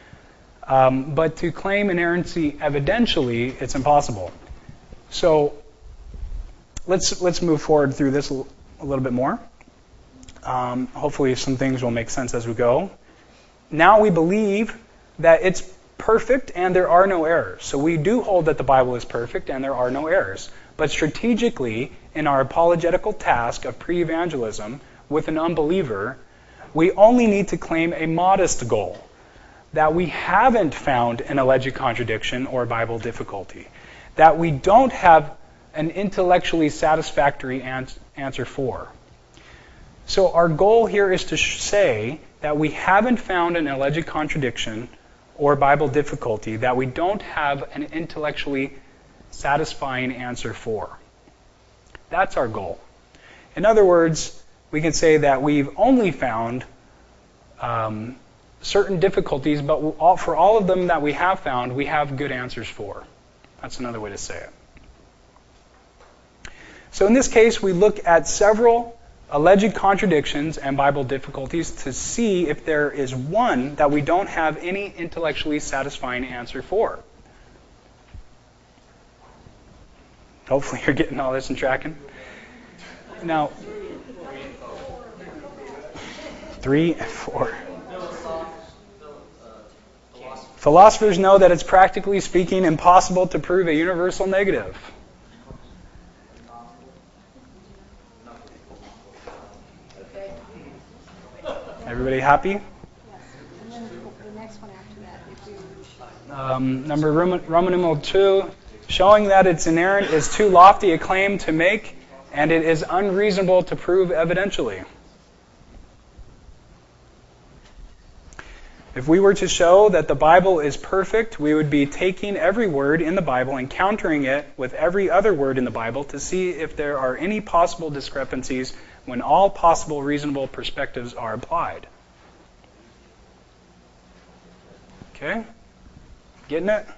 But to claim inerrancy evidentially, it's impossible. So let's move forward through this a little bit more. Hopefully some things will make sense as we go. Now we believe that it's perfect and there are no errors. So we do hold that the Bible is perfect and there are no errors. But strategically, in our apologetical task of pre-evangelism with an unbeliever, we only need to claim a modest goal, that we haven't found an alleged contradiction or Bible difficulty, that we don't have an intellectually satisfactory answer for. So our goal here is to say that we haven't found an alleged contradiction or Bible difficulty that we don't have an intellectually satisfying answer for. That's our goal. In other words, we can say that we've only found certain difficulties, but for all of them that we have found, we have good answers for. That's another way to say it. So in this case, we look at several alleged contradictions and Bible difficulties to see if there is one that we don't have any intellectually satisfying answer for. Hopefully you're getting all this and tracking. Now, 3 and 4. Philosophers know that it's practically speaking impossible to prove a universal negative. Everybody happy? Yes. And then the next one after that, if you... Number Roman numeral 2, showing that it's inerrant is too lofty a claim to make, and it is unreasonable to prove evidentially. If we were to show that the Bible is perfect, we would be taking every word in the Bible and countering it with every other word in the Bible to see if there are any possible discrepancies when all possible reasonable perspectives are applied. Okay? Getting it?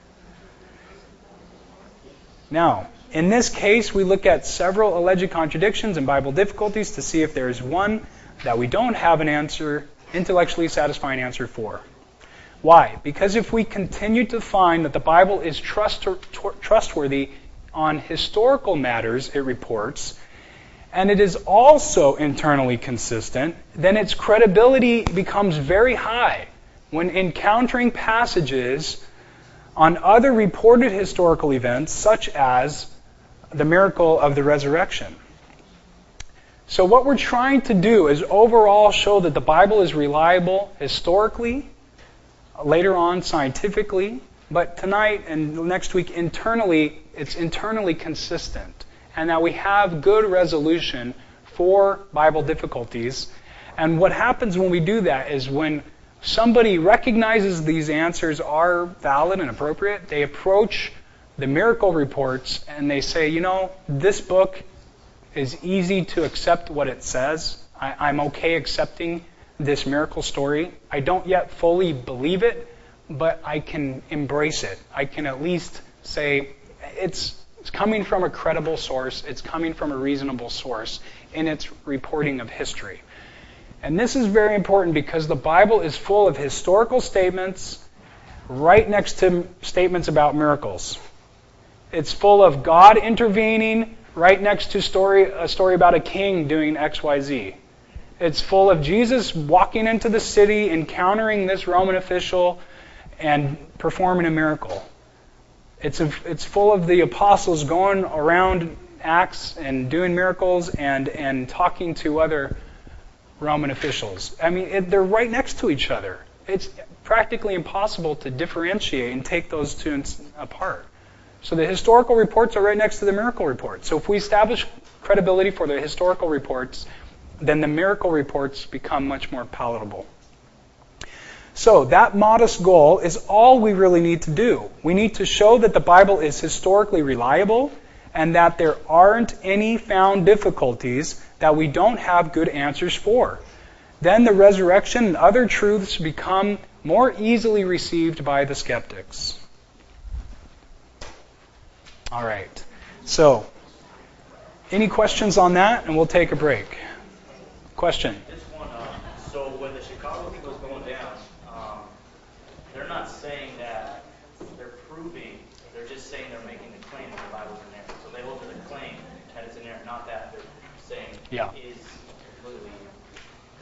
Now, in this case, we look at several alleged contradictions and Bible difficulties to see if there is one that we don't have an intellectually satisfying answer for. Why? Because if we continue to find that the Bible is trustworthy on historical matters it reports, and it is also internally consistent, then its credibility becomes very high when encountering passages on other reported historical events, such as the miracle of the resurrection. So what we're trying to do is overall show that the Bible is reliable historically, later on scientifically, but tonight and next week internally, it's internally consistent. And that we have good resolution for Bible difficulties. And what happens when we do that is when somebody recognizes these answers are valid and appropriate, they approach the miracle reports and they say, you know, this book is easy to accept what it says. I'm okay accepting this miracle story. I don't yet fully believe it, but I can embrace it. I can at least say it's coming from a credible source. It's coming from a reasonable source in its reporting of history. And this is very important because the Bible is full of historical statements right next to statements about miracles. It's full of God intervening right next to a story about a king doing X, Y, Z. It's full of Jesus walking into the city, encountering this Roman official, and performing a miracle. It's full of the apostles going around Acts and doing miracles and talking to other Roman officials. I mean, they're right next to each other. It's practically impossible to differentiate and take those two apart. So the historical reports are right next to the miracle reports. So if we establish credibility for the historical reports, then the miracle reports become much more palatable. So that modest goal is all we really need to do. We need to show that the Bible is historically reliable and that there aren't any found difficulties that we don't have good answers for. Then the resurrection and other truths become more easily received by the skeptics. All right. So, any questions on that? And we'll take a break. Question? Just one. So when the Chicago thing was going down, they're not saying that they're proving. They're just saying they're making the claim that the Bible's inerrant. So they hold to the claim that it's inerrant, not that they're saying it is completely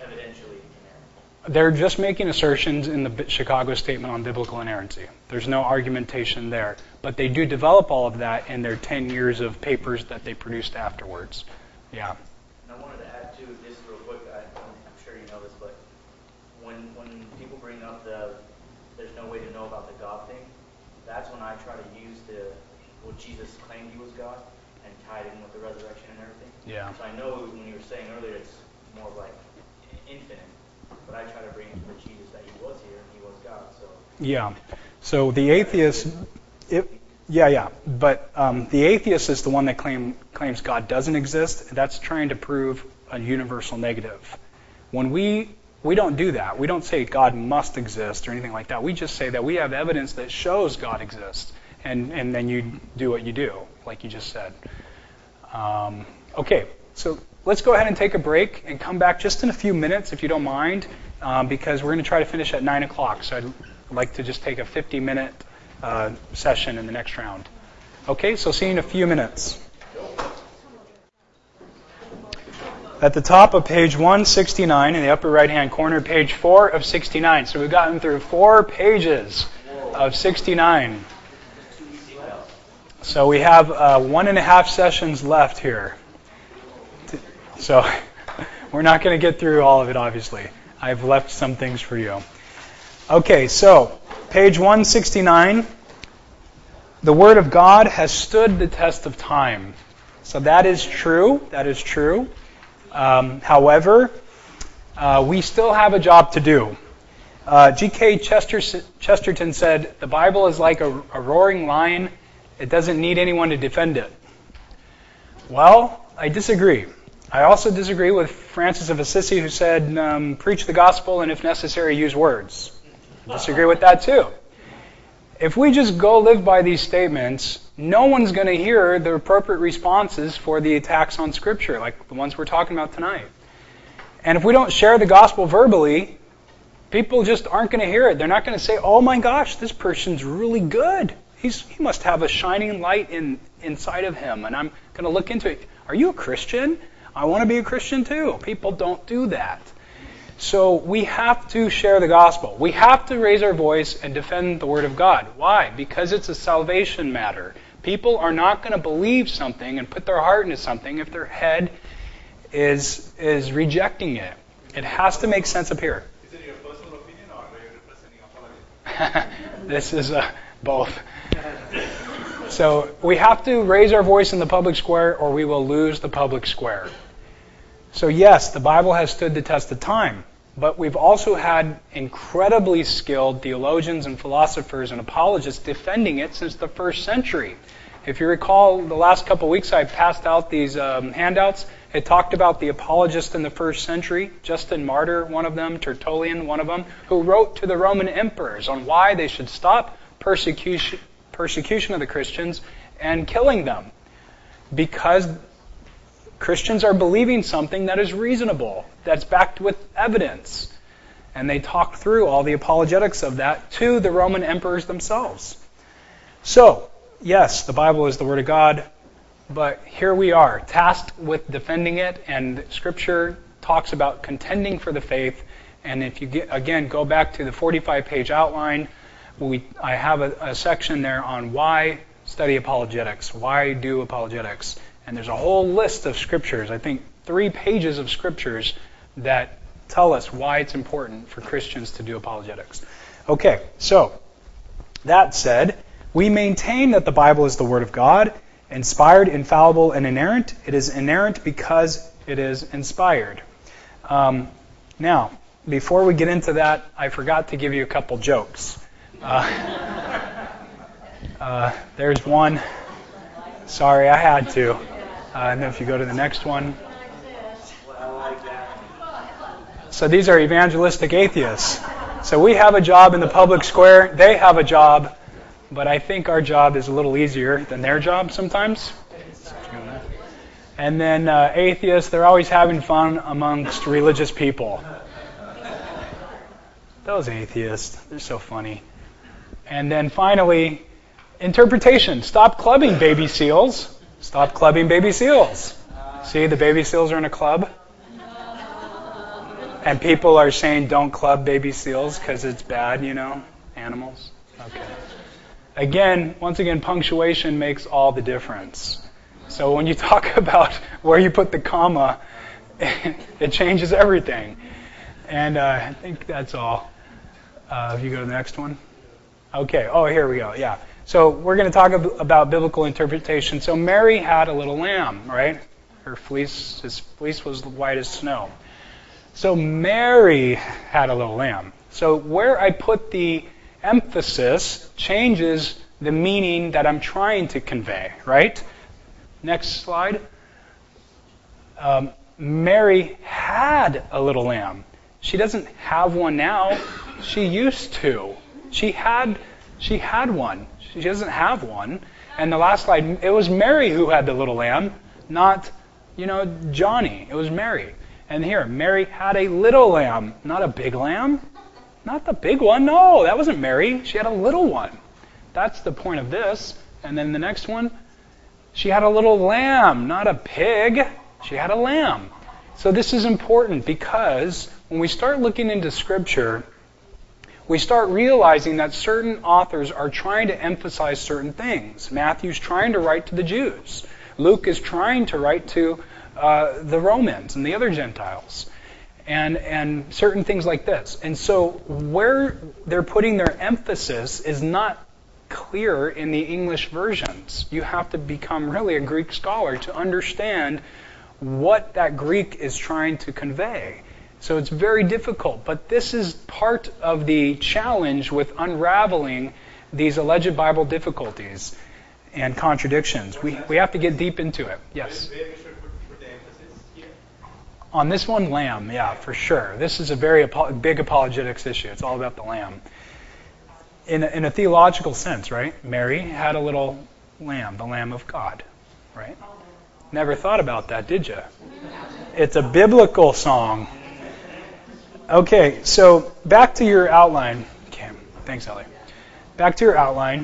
evidentially inerrant? They're just making assertions in the Chicago Statement on Biblical Inerrancy. There's no argumentation there. But they do develop all of that in their 10 years of papers that they produced afterwards. Yeah. And I wanted to add too, just real quick, I'm sure you know this, but when people bring up there's no way to know about the God thing, that's when I try to use what Jesus claimed he was God and tie it in with the resurrection and everything. Yeah. So I know when you were saying earlier it's more like infinite, but I try to bring in for Jesus that he was here and he was God. So Yeah. So the atheist, but the atheist is the one that claims God doesn't exist. That's trying to prove a universal negative. When we don't do that. We don't say God must exist or anything like that. We just say that we have evidence that shows God exists, and then you do what you do, like you just said. Okay, so let's go ahead and take a break and come back just in a few minutes, if you don't mind, because we're going to try to finish at 9 o'clock. So I'd like to just take a 50-minute session in the next round. Okay, so see you in a few minutes. At the top of page 169, in the upper right-hand corner, page 4 of 69. So we've gotten through 4 pages of 69. So we have 1.5 sessions left here. So we're not going to get through all of it, obviously. I've left some things for you. Okay, so page 169. The Word of God has stood the test of time. So that is true. That is true. However, we still have a job to do. G.K. Chesterton said, the Bible is like a roaring lion. It doesn't need anyone to defend it. Well, I disagree. I also disagree with Francis of Assisi, who said, preach the gospel and if necessary, use words. I disagree with that too. If we just go live by these statements, no one's going to hear the appropriate responses for the attacks on Scripture, like the ones we're talking about tonight. And if we don't share the gospel verbally, people just aren't going to hear it. They're not going to say, oh my gosh, this person's really good. He must have a shining light inside of him, and I'm going to look into it. Are you a Christian? I want to be a Christian too. People don't do that. So we have to share the gospel. We have to raise our voice and defend the Word of God. Why? Because it's a salvation matter. People are not going to believe something and put their heart into something if their head is rejecting it. It has to make sense up here. Is it your personal opinion or are you representing apology? This is both. So we have to raise our voice in the public square or we will lose the public square. So yes, the Bible has stood the test of time, but we've also had incredibly skilled theologians and philosophers and apologists defending it since the first century. If you recall, the last couple of weeks I passed out these handouts. It talked about the apologists in the first century, Justin Martyr, one of them, Tertullian, one of them, who wrote to the Roman emperors on why they should stop persecution of the Christians and killing them. Because Christians are believing something that is reasonable, that's backed with evidence. And they talked through all the apologetics of that to the Roman emperors themselves. So, yes, the Bible is the Word of God, but here we are, tasked with defending it, and Scripture talks about contending for the faith. And if you go back to the 45-page outline, I have a section there on why study apologetics, why do apologetics. And there's a whole list of scriptures, I think 3 pages of scriptures that tell us why it's important for Christians to do apologetics. Okay, so that said, we maintain that the Bible is the Word of God, inspired, infallible, and inerrant. It is inerrant because it is inspired. Now, before we get into that, I forgot to give you a couple jokes. There's one. Sorry, I had to. And then if you go to the next one. So these are evangelistic atheists. So we have a job in the public square. They have a job. But I think our job is a little easier than their job sometimes. And then atheists, they're always having fun amongst religious people. Those atheists, they're so funny. And then finally, interpretation. Stop clubbing baby seals. Stop clubbing baby seals. See, the baby seals are in a club. And people are saying don't club baby seals because it's bad, animals. Okay. Again, once again, punctuation makes all the difference. So when you talk about where you put the comma, it changes everything. And I think that's all. If you go to the next one. Okay. Oh, here we go. Yeah. So we're going to talk about biblical interpretation. So Mary had a little lamb, right? His fleece was white as snow. So Mary had a little lamb. So where I put the emphasis changes the meaning that I'm trying to convey, right? Next slide. Mary had a little lamb. She doesn't have one now. She used to. She had one. She doesn't have one. And the last slide, it was Mary who had the little lamb, not, Johnny. It was Mary. And here, Mary had a little lamb, not a big lamb. Not the big one. No, that wasn't Mary. She had a little one. That's the point of this. And then the next one, she had a little lamb, not a pig. She had a lamb. So this is important because when we start looking into Scripture, we start realizing that certain authors are trying to emphasize certain things. Matthew's trying to write to the Jews. Luke is trying to write to the Romans and the other Gentiles. And certain things like this. And so where they're putting their emphasis is not clear in the English versions. You have to become really a Greek scholar to understand what that Greek is trying to convey. So it's very difficult. But this is part of the challenge with unraveling these alleged Bible difficulties and contradictions. We have to get deep into it. Yes? Where we should put the emphasis here? On this one, lamb, yeah, for sure. This is a very big apologetics issue. It's all about the lamb. In a theological sense, right? Mary had a little lamb, the Lamb of God, right? Never thought about that, did you? It's a biblical song. Okay, so back to your outline. Okay, thanks, Ellie. Back to your outline.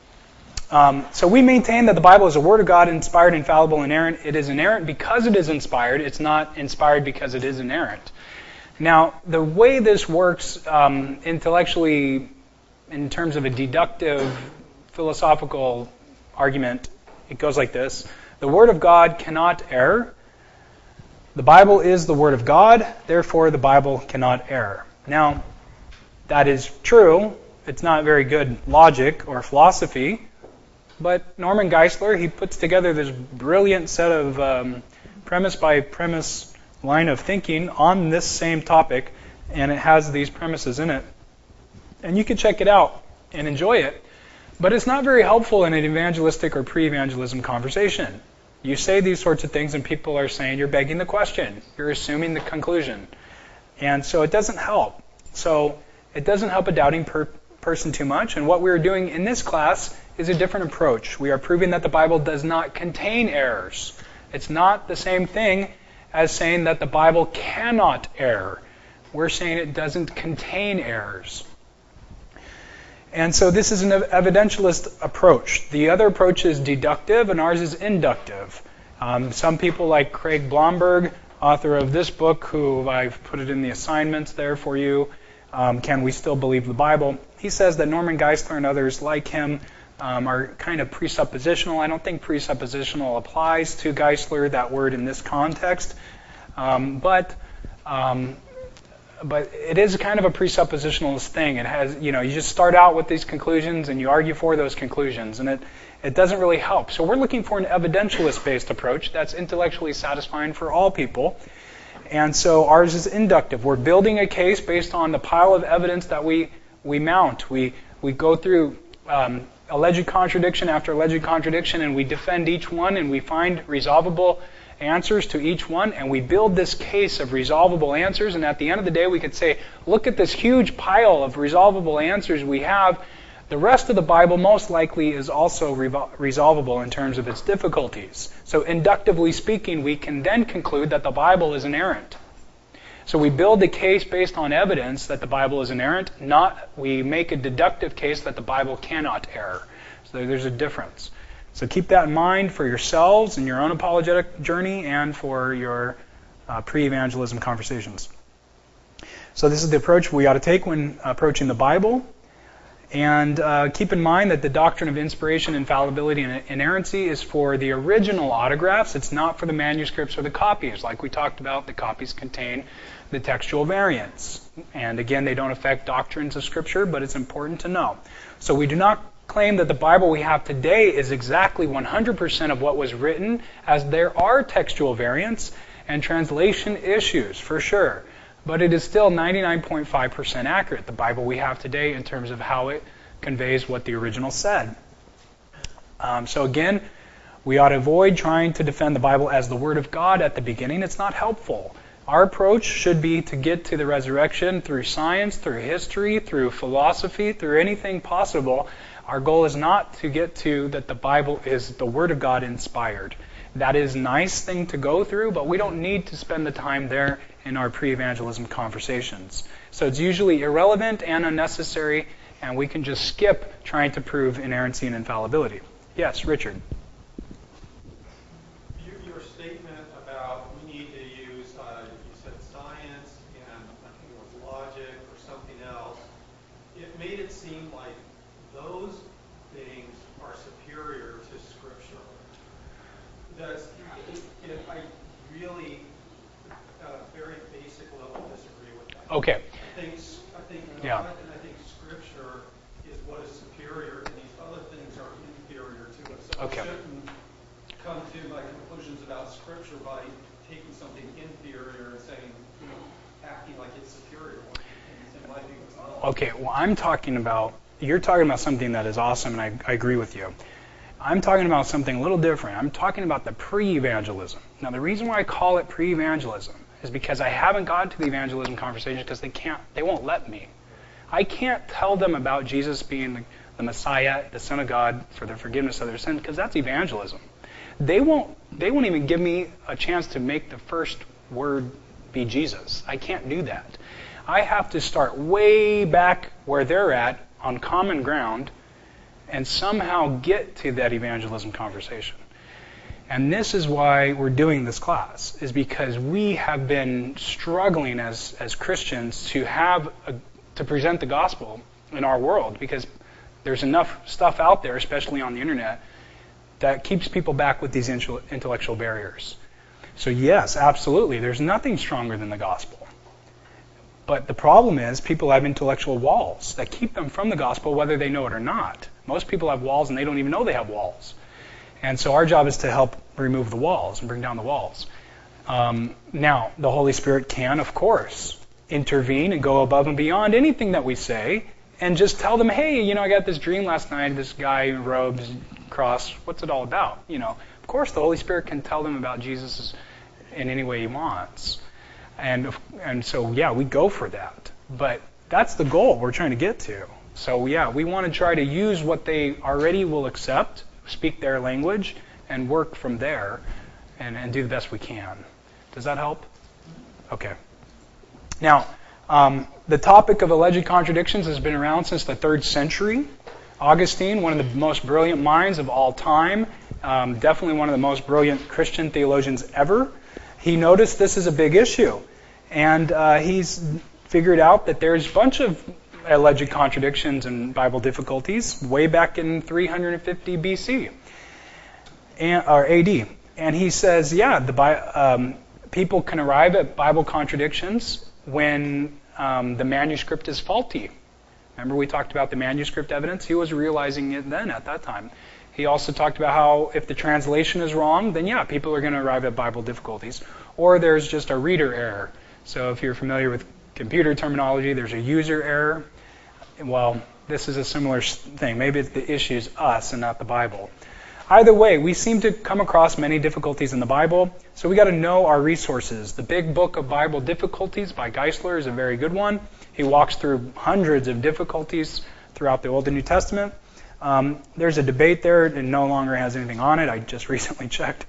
So we maintain that the Bible is a Word of God, inspired, infallible, inerrant. It is inerrant because it is inspired. It's not inspired because it is inerrant. Now, the way this works intellectually, in terms of a deductive philosophical argument, it goes like this. The Word of God cannot err. The Bible is the Word of God, therefore the Bible cannot err. Now, that is true. It's not very good logic or philosophy. But Norman Geisler, he puts together this brilliant set of premise by premise line of thinking on this same topic, and it has these premises in it. And you can check it out and enjoy it. But it's not very helpful in an evangelistic or pre-evangelism conversation. You say these sorts of things and people are saying you're begging the question. You're assuming the conclusion. And so it doesn't help. So it doesn't help a doubting person too much. And what we're doing in this class is a different approach. We are proving that the Bible does not contain errors. It's not the same thing as saying that the Bible cannot err. We're saying it doesn't contain errors. And so this is an evidentialist approach. The other approach is deductive, and ours is inductive. Some people like Craig Blomberg, author of this book, who I've put it in the assignments there for you, Can We Still Believe the Bible? He says that Norman Geisler and others like him are kind of presuppositional. I don't think presuppositional applies to Geisler, that word in this context. But it is kind of a presuppositionalist thing. It has, you just start out with these conclusions and you argue for those conclusions, and it doesn't really help. So we're looking for an evidentialist-based approach that's intellectually satisfying for all people. And so ours is inductive. We're building a case based on the pile of evidence that we mount. We go through alleged contradiction after alleged contradiction, and we defend each one, and we find resolvable answers to each one, and we build this case of resolvable answers, and at the end of the day we could say, look at this huge pile of resolvable answers we have. The rest of the Bible most likely is also resolvable in terms of its difficulties. So inductively speaking, we can then conclude that the Bible is inerrant. So we build a case based on evidence that the Bible is inerrant, we make a deductive case that the Bible cannot err. So there's a difference. So keep that in mind for yourselves in your own apologetic journey and for your pre-evangelism conversations. So this is the approach we ought to take when approaching the Bible. And keep in mind that the doctrine of inspiration, infallibility, and inerrancy is for the original autographs. It's not for the manuscripts or the copies. Like we talked about, the copies contain the textual variants. And again, they don't affect doctrines of Scripture, but it's important to know. So we do not claim that the Bible we have today is exactly 100% of what was written, as there are textual variants and translation issues, for sure. But it is still 99.5% accurate, the Bible we have today, in terms of how it conveys what the original said. So again, we ought to avoid trying to defend the Bible as the Word of God at the beginning. It's not helpful. Our approach should be to get to the resurrection through science, through history, through philosophy, through anything possible. Our goal is not to get to that the Bible is the Word of God inspired. That is a nice thing to go through, but we don't need to spend the time there in our pre-evangelism conversations. So it's usually irrelevant and unnecessary, and we can just skip trying to prove inerrancy and infallibility. Yes, Richard. Your statement about we need to use, you said science and I think it was logic or something else, it made it seem like those things are superior to Scripture. I really, very basic level, disagree with that. Okay. I think Yeah. God and I think Scripture is what is superior, and these other things are inferior to it. So Okay. I shouldn't come to my conclusions about Scripture by taking something inferior and saying, acting like it's superior. In my view, it's not. Okay, well, you're talking about something that is awesome, and I agree with you. I'm talking about something a little different. I'm talking about the pre-evangelism. Now, the reason why I call it pre-evangelism is because I haven't gotten to the evangelism conversation because they won't let me. I can't tell them about Jesus being the Messiah, the Son of God, for the forgiveness of their sins, because that's evangelism. They won't even give me a chance to make the first word be Jesus. I can't do that. I have to start way back where they're at on common ground and somehow get to that evangelism conversation. And this is why we're doing this class, is because we have been struggling as Christians to present the gospel in our world, because there's enough stuff out there, especially on the internet, that keeps people back with these intellectual barriers. So yes, absolutely, there's nothing stronger than the gospel. But the problem is people have intellectual walls that keep them from the gospel whether they know it or not. Most people have walls and they don't even know they have walls. And so our job is to help remove the walls and bring down the walls. Now, the Holy Spirit can, of course, intervene and go above and beyond anything that we say and just tell them, hey, I got this dream last night, this guy in robes, cross, what's it all about? Of course the Holy Spirit can tell them about Jesus in any way he wants. And so, yeah, we go for that. But that's the goal we're trying to get to. So, yeah, we want to try to use what they already will accept, speak their language, and work from there and do the best we can. Does that help? Okay. Now, the topic of alleged contradictions has been around since the 3rd century. Augustine, one of the most brilliant minds of all time, definitely one of the most brilliant Christian theologians ever, he noticed this is a big issue. And he's figured out that there's a bunch of alleged contradictions and Bible difficulties way back in 350 BC or AD. And he says, people can arrive at Bible contradictions when the manuscript is faulty. Remember we talked about the manuscript evidence? He was realizing it then at that time. He also talked about how if the translation is wrong, then people are going to arrive at Bible difficulties. Or there's just a reader error. So if you're familiar with computer terminology, there's a user error. Well, this is a similar thing. Maybe the issue is us and not the Bible. Either way, we seem to come across many difficulties in the Bible, so we got to know our resources. The Big Book of Bible Difficulties by Geisler is a very good one. He walks through hundreds of difficulties throughout the Old and New Testament. There's a debate there. It no longer has anything on it. I just recently checked.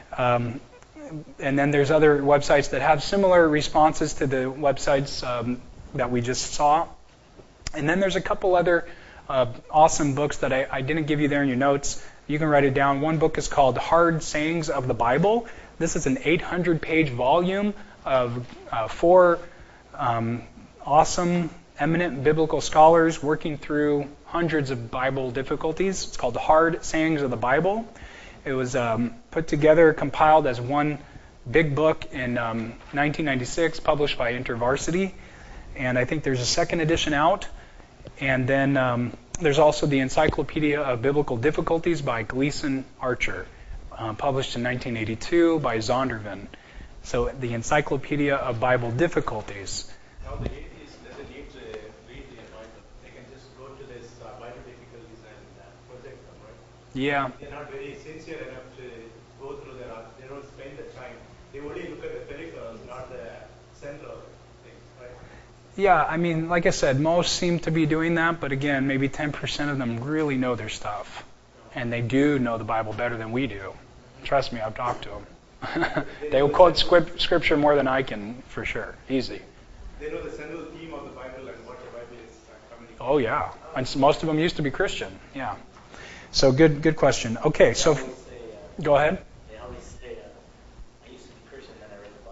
And then there's other websites that have similar responses to the websites that we just saw. And then there's a couple other awesome books that I didn't give you there in your notes. You can write it down. One book is called Hard Sayings of the Bible. This is an 800-page volume of 4 awesome, eminent biblical scholars working through hundreds of Bible difficulties. It's called The Hard Sayings of the Bible. It was put together, compiled as one big book in 1996, published by InterVarsity. And I think there's a second edition out. And then there's also the Encyclopedia of Biblical Difficulties by Gleason Archer, published in 1982 by Zondervan. So the Encyclopedia of Bible Difficulties. Now the atheist doesn't need to read the Bible. They can just go to this Bible difficulties and project them, right? Yeah. They're not very sincere enough to go through that. They don't spend the time. They only look at the peripherals, not the central things, right? Yeah, I mean, like I said, most seem to be doing that, but again, maybe 10% of them really know their stuff. And they do know the Bible better than we do. Trust me, I've talked to them. They will quote scripture more than I can, for sure. Easy. They know the central theme of the Bible and what the Bible is communicating. Oh, yeah. And most of them used to be Christian. Yeah. So good question. Okay, so go ahead. They always say, I used to be Christian, then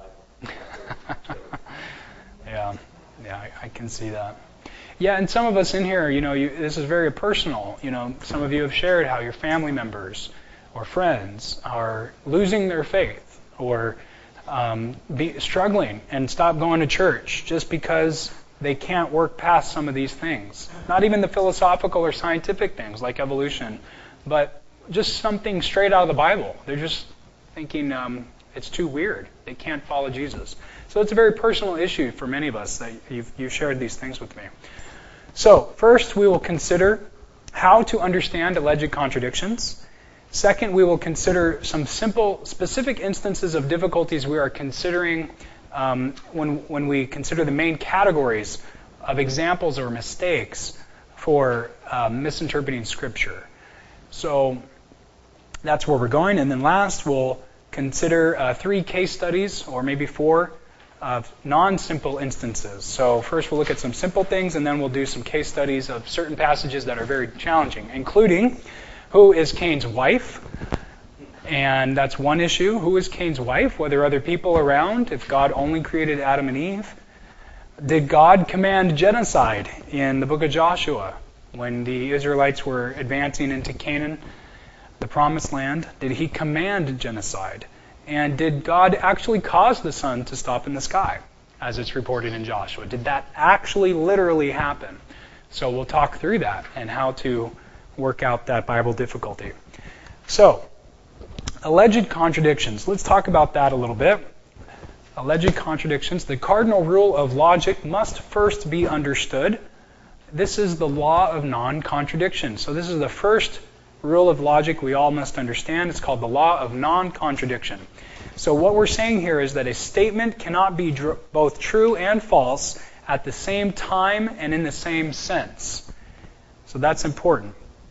I read the Bible. Yeah, I can see that. Yeah, and some of us in here, this is very personal. Some of you have shared how your family members or friends are losing their faith or struggling and stop going to church just because they can't work past some of these things. Not even the philosophical or scientific things like evolution, but just something straight out of the Bible. They're just thinking it's too weird. They can't follow Jesus. So it's a very personal issue for many of us that you've shared these things with me. So first we will consider how to understand alleged contradictions. Second, we will consider some simple, specific instances of difficulties we are considering when we consider the main categories of examples or mistakes for misinterpreting Scripture. So that's where we're going. And then last, we'll consider 3 case studies, or maybe 4, of non-simple instances. So first we'll look at some simple things, and then we'll do some case studies of certain passages that are very challenging, including who is Cain's wife? And that's one issue. Who is Cain's wife? Were there other people around? If God only created Adam and Eve? Did God command genocide in the book of Joshua when the Israelites were advancing into Canaan, the promised land? Did he command genocide? And did God actually cause the sun to stop in the sky, as it's reported in Joshua? Did that actually literally happen? So we'll talk through that and how to work out that Bible difficulty. So, alleged contradictions. Let's talk about that a little bit. Alleged contradictions. The cardinal rule of logic must first be understood. This is the law of non-contradiction. So this is the first rule of logic we all must understand. It's called the law of non-contradiction. So what we're saying here is that a statement cannot be both true and false at the same time and in the same sense. So that's important.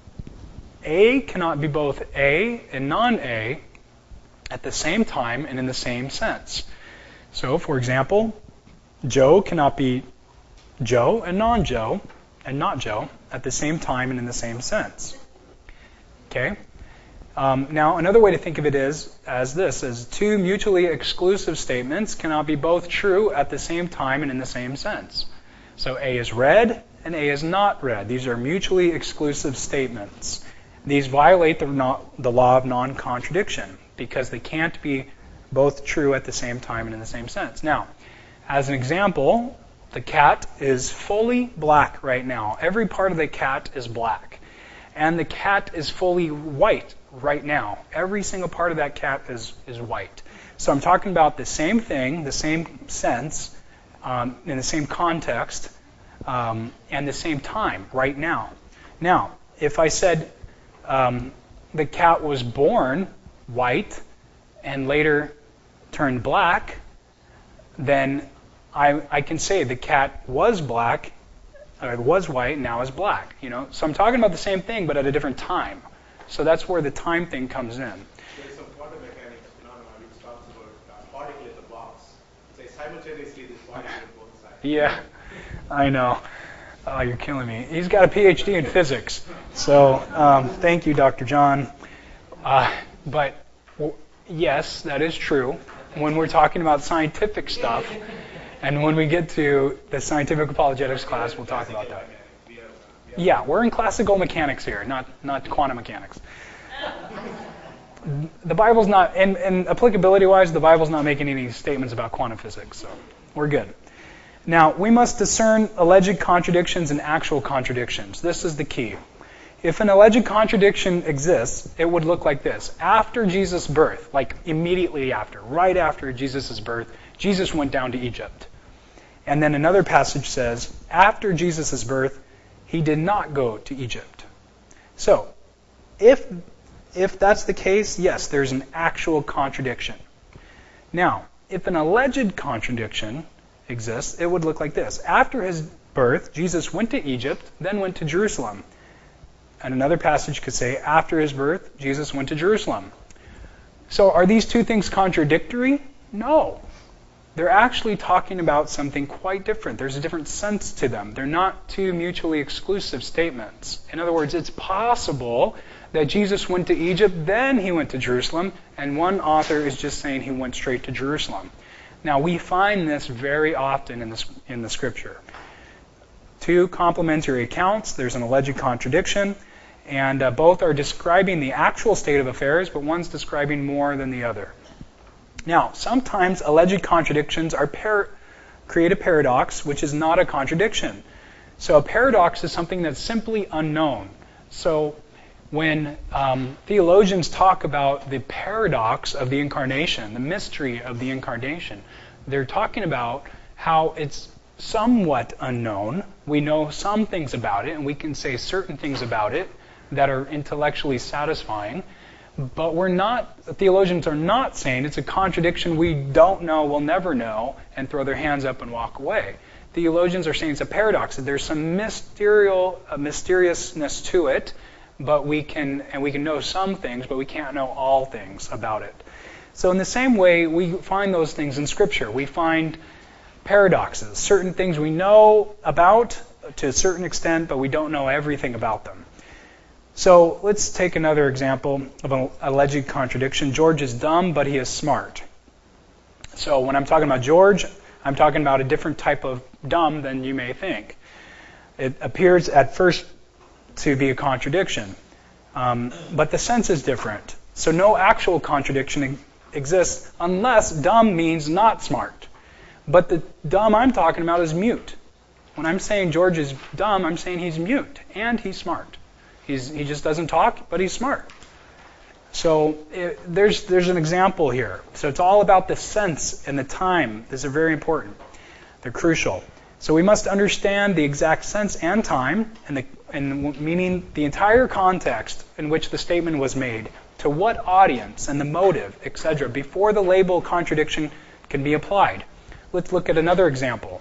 A cannot be both A and non-A at the same time and in the same sense. So, for example, Joe cannot be Joe and non-Joe and not Joe at the same time and in the same sense. Okay? Now, another way to think of it is two mutually exclusive statements cannot be both true at the same time and in the same sense. So A is red and A is not red. These are mutually exclusive statements. These violate the law of non-contradiction because they can't be both true at the same time and in the same sense. Now, as an example, the cat is fully black right now. Every part of the cat is black. And the cat is fully white right now. Every single part of that cat is white. So I'm talking about the same thing, the same sense, in the same context, and the same time right now. Now, if I said the cat was born white and later turned black, then I can say the cat was black, or was white, and now is black. So I'm talking about the same thing, but at a different time. So that's where the time thing comes in. There's some quantum mechanics phenomena which talks about particle in the box. Say simultaneously this particle on both sides. Yeah, I know. Oh, you're killing me. He's got a PhD in physics. So thank you, Dr. John. But yes, that is true. When we're talking about scientific stuff And when we get to the scientific apologetics class, we'll talk about that. Yeah, we're in classical mechanics here, not quantum mechanics. The Bible's not, and applicability-wise, the Bible's not making any statements about quantum physics, so we're good. Now, we must discern alleged contradictions and actual contradictions. This is the key. If an alleged contradiction exists, it would look like this. After Jesus' birth, like immediately after, right after Jesus' birth, Jesus went down to Egypt. And then another passage says, after Jesus' birth, he did not go to Egypt. So, if that's the case, yes, there's an actual contradiction. Now, if an alleged contradiction exists, it would look like this. After his birth, Jesus went to Egypt, then went to Jerusalem. And another passage could say, after his birth, Jesus went to Jerusalem. So are these two things contradictory? No. They're actually talking about something quite different. There's a different sense to them. They're not two mutually exclusive statements. In other words, it's possible that Jesus went to Egypt, then he went to Jerusalem, and one author is just saying he went straight to Jerusalem. Now, we find this very often in the Scripture. Two complementary accounts, there's an alleged contradiction, and both are describing the actual state of affairs, but one's describing more than the other. Now, sometimes alleged contradictions create a paradox, which is not a contradiction. So a paradox is something that's simply unknown. So when theologians talk about the paradox of the incarnation, the mystery of the incarnation, they're talking about how it's somewhat unknown. We know some things about it, and we can say certain things about it that are intellectually satisfying. But theologians are not saying it's a contradiction we don't know, we'll never know, and throw their hands up and walk away. Theologians are saying it's a paradox, that there's some mysteriousness to it, but we can know some things, but we can't know all things about it. So in the same way, we find those things in Scripture. We find paradoxes, certain things we know about to a certain extent, but we don't know everything about them. So let's take another example of an alleged contradiction. George is dumb, but he is smart. So when I'm talking about George, I'm talking about a different type of dumb than you may think. It appears at first to be a contradiction, but the sense is different. So no actual contradiction exists unless dumb means not smart. But the dumb I'm talking about is mute. When I'm saying George is dumb, I'm saying he's mute and he's smart. He just doesn't talk, but he's smart. So there's an example here. So it's all about the sense and the time. These are very important. They're crucial. So we must understand the exact sense and time, and meaning the entire context in which the statement was made, to what audience and the motive, etc., before the label contradiction can be applied. Let's look at another example.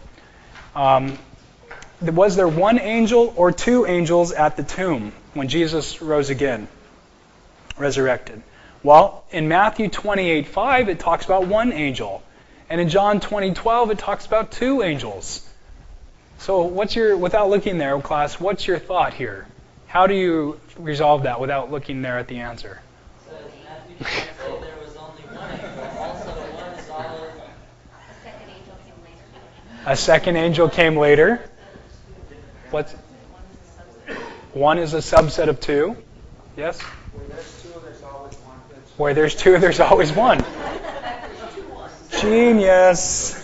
Was there one angel or two angels at the tomb when Jesus rose again, resurrected? Well, in Matthew 28:5, it talks about one angel. And in John 20:12, it talks about two angels. So without looking there, class, what's your thought here? How do you resolve that without looking there at the answer? So Matthew said there was only one angel. Also, one is all... A second angel came later. One is a subset of two. Yes? Where there's two, there's always one. Where there's two, there's always one. Genius.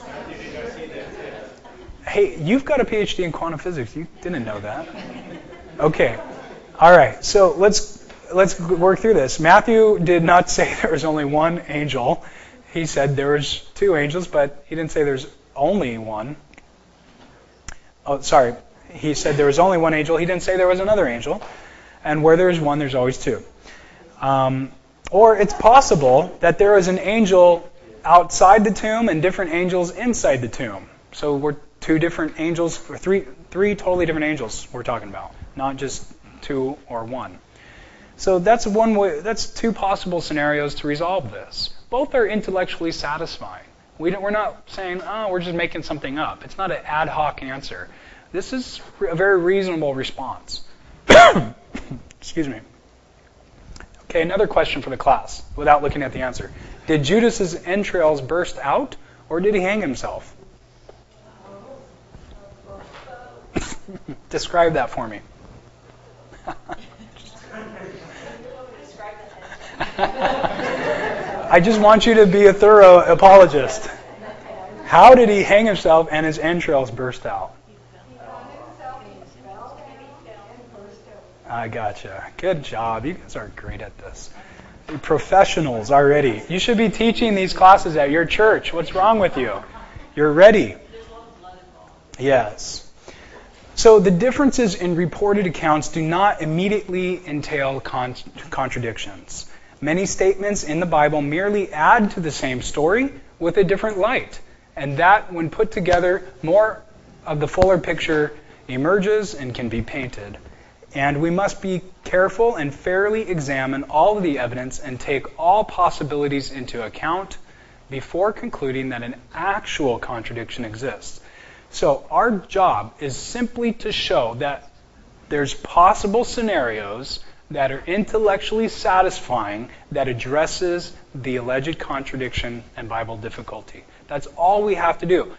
Hey, you've got a PhD in quantum physics. You didn't know that. Okay. All right. So let's work through this. Matthew did not say there was only one angel. He said there was two angels, but he didn't say there's only one. Oh, sorry. He said there was only one angel. He didn't say there was another angel. And where there's one, there's always two. Or it's possible that there is an angel outside the tomb and different angels inside the tomb. So we're two different angels, or three totally different angels we're talking about, not just two or one. So that's one way. That's two possible scenarios to resolve this. Both are intellectually satisfying. We're not saying, we're just making something up. It's not an ad hoc answer. This is a very reasonable response. Excuse me. Okay, another question for the class, without looking at the answer. Did Judas's entrails burst out, or did he hang himself? Describe that for me. I just want you to be a thorough apologist. How did he hang himself and his entrails burst out? I gotcha. Good job. You guys are great at this. You're professionals already. You should be teaching these classes at your church. What's wrong with you? You're ready. Yes. So the differences in reported accounts do not immediately entail contradictions. Many statements in the Bible merely add to the same story with a different light. And that, when put together, more of the fuller picture emerges and can be painted. And we must be careful and fairly examine all of the evidence and take all possibilities into account before concluding that an actual contradiction exists. So our job is simply to show that there's possible scenarios that are intellectually satisfying that addresses the alleged contradiction and Bible difficulty. That's all we have to do.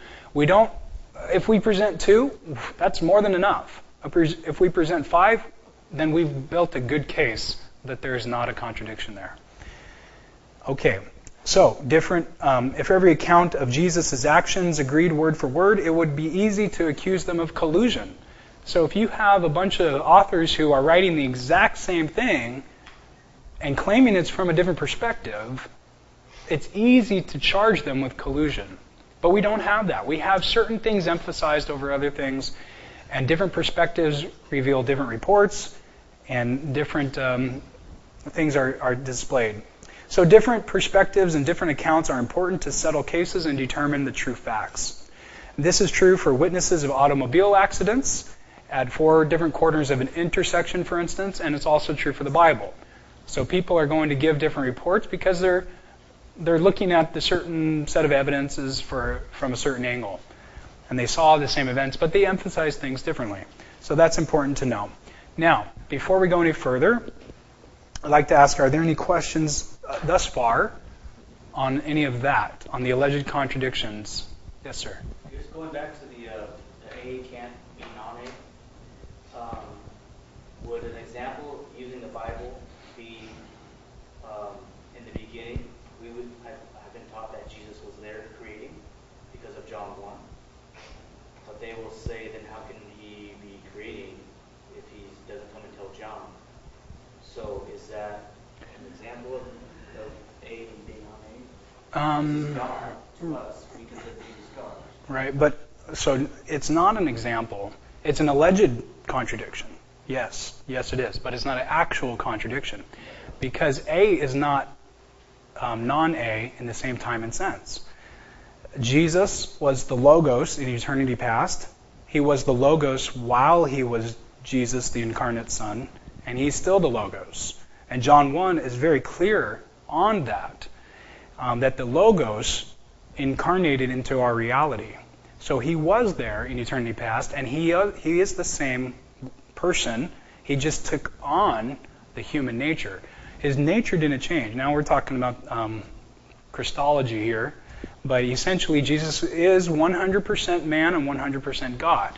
If we present 2, that's more than enough. If we present 5, then we've built a good case that there is not a contradiction there. Okay, so if every account of Jesus' actions agreed word for word, it would be easy to accuse them of collusion. So if you have a bunch of authors who are writing the exact same thing and claiming it's from a different perspective, it's easy to charge them with collusion. But we don't have that. We have certain things emphasized over other things, and different perspectives reveal different reports, and different things are displayed. So different perspectives and different accounts are important to settle cases and determine the true facts. This is true for witnesses of automobile accidents at 4 different corners of an intersection, for instance, and it's also true for the Bible. So people are going to give different reports because they're looking at the certain set of evidences from a certain angle. And they saw the same events, but they emphasize things differently. So that's important to know. Now, before we go any further, I'd like to ask, are there any questions thus far on any of that, on the alleged contradictions? Yes, sir. Just going back to the A can't be non-A, would an example using the Bible be in the beginning? I've been taught that Jesus was there creating because of John 1. But they will say, then how can he be creating if he doesn't come until John? So is that an example of A being on A? God to us. We consider Jesus God. Right, but so it's not an example. It's an alleged contradiction. Yes, it is. But it's not an actual contradiction. Because A is not non-A in the same time and sense. Jesus was the Logos in eternity past. He was the Logos while he was Jesus, the incarnate Son, and he's still the Logos. And John 1 is very clear on that, that the Logos incarnated into our reality. So he was there in eternity past, and he is the same person. He just took on the human nature. His nature didn't change. Now we're talking about Christology here. But essentially, Jesus is 100% man and 100% God.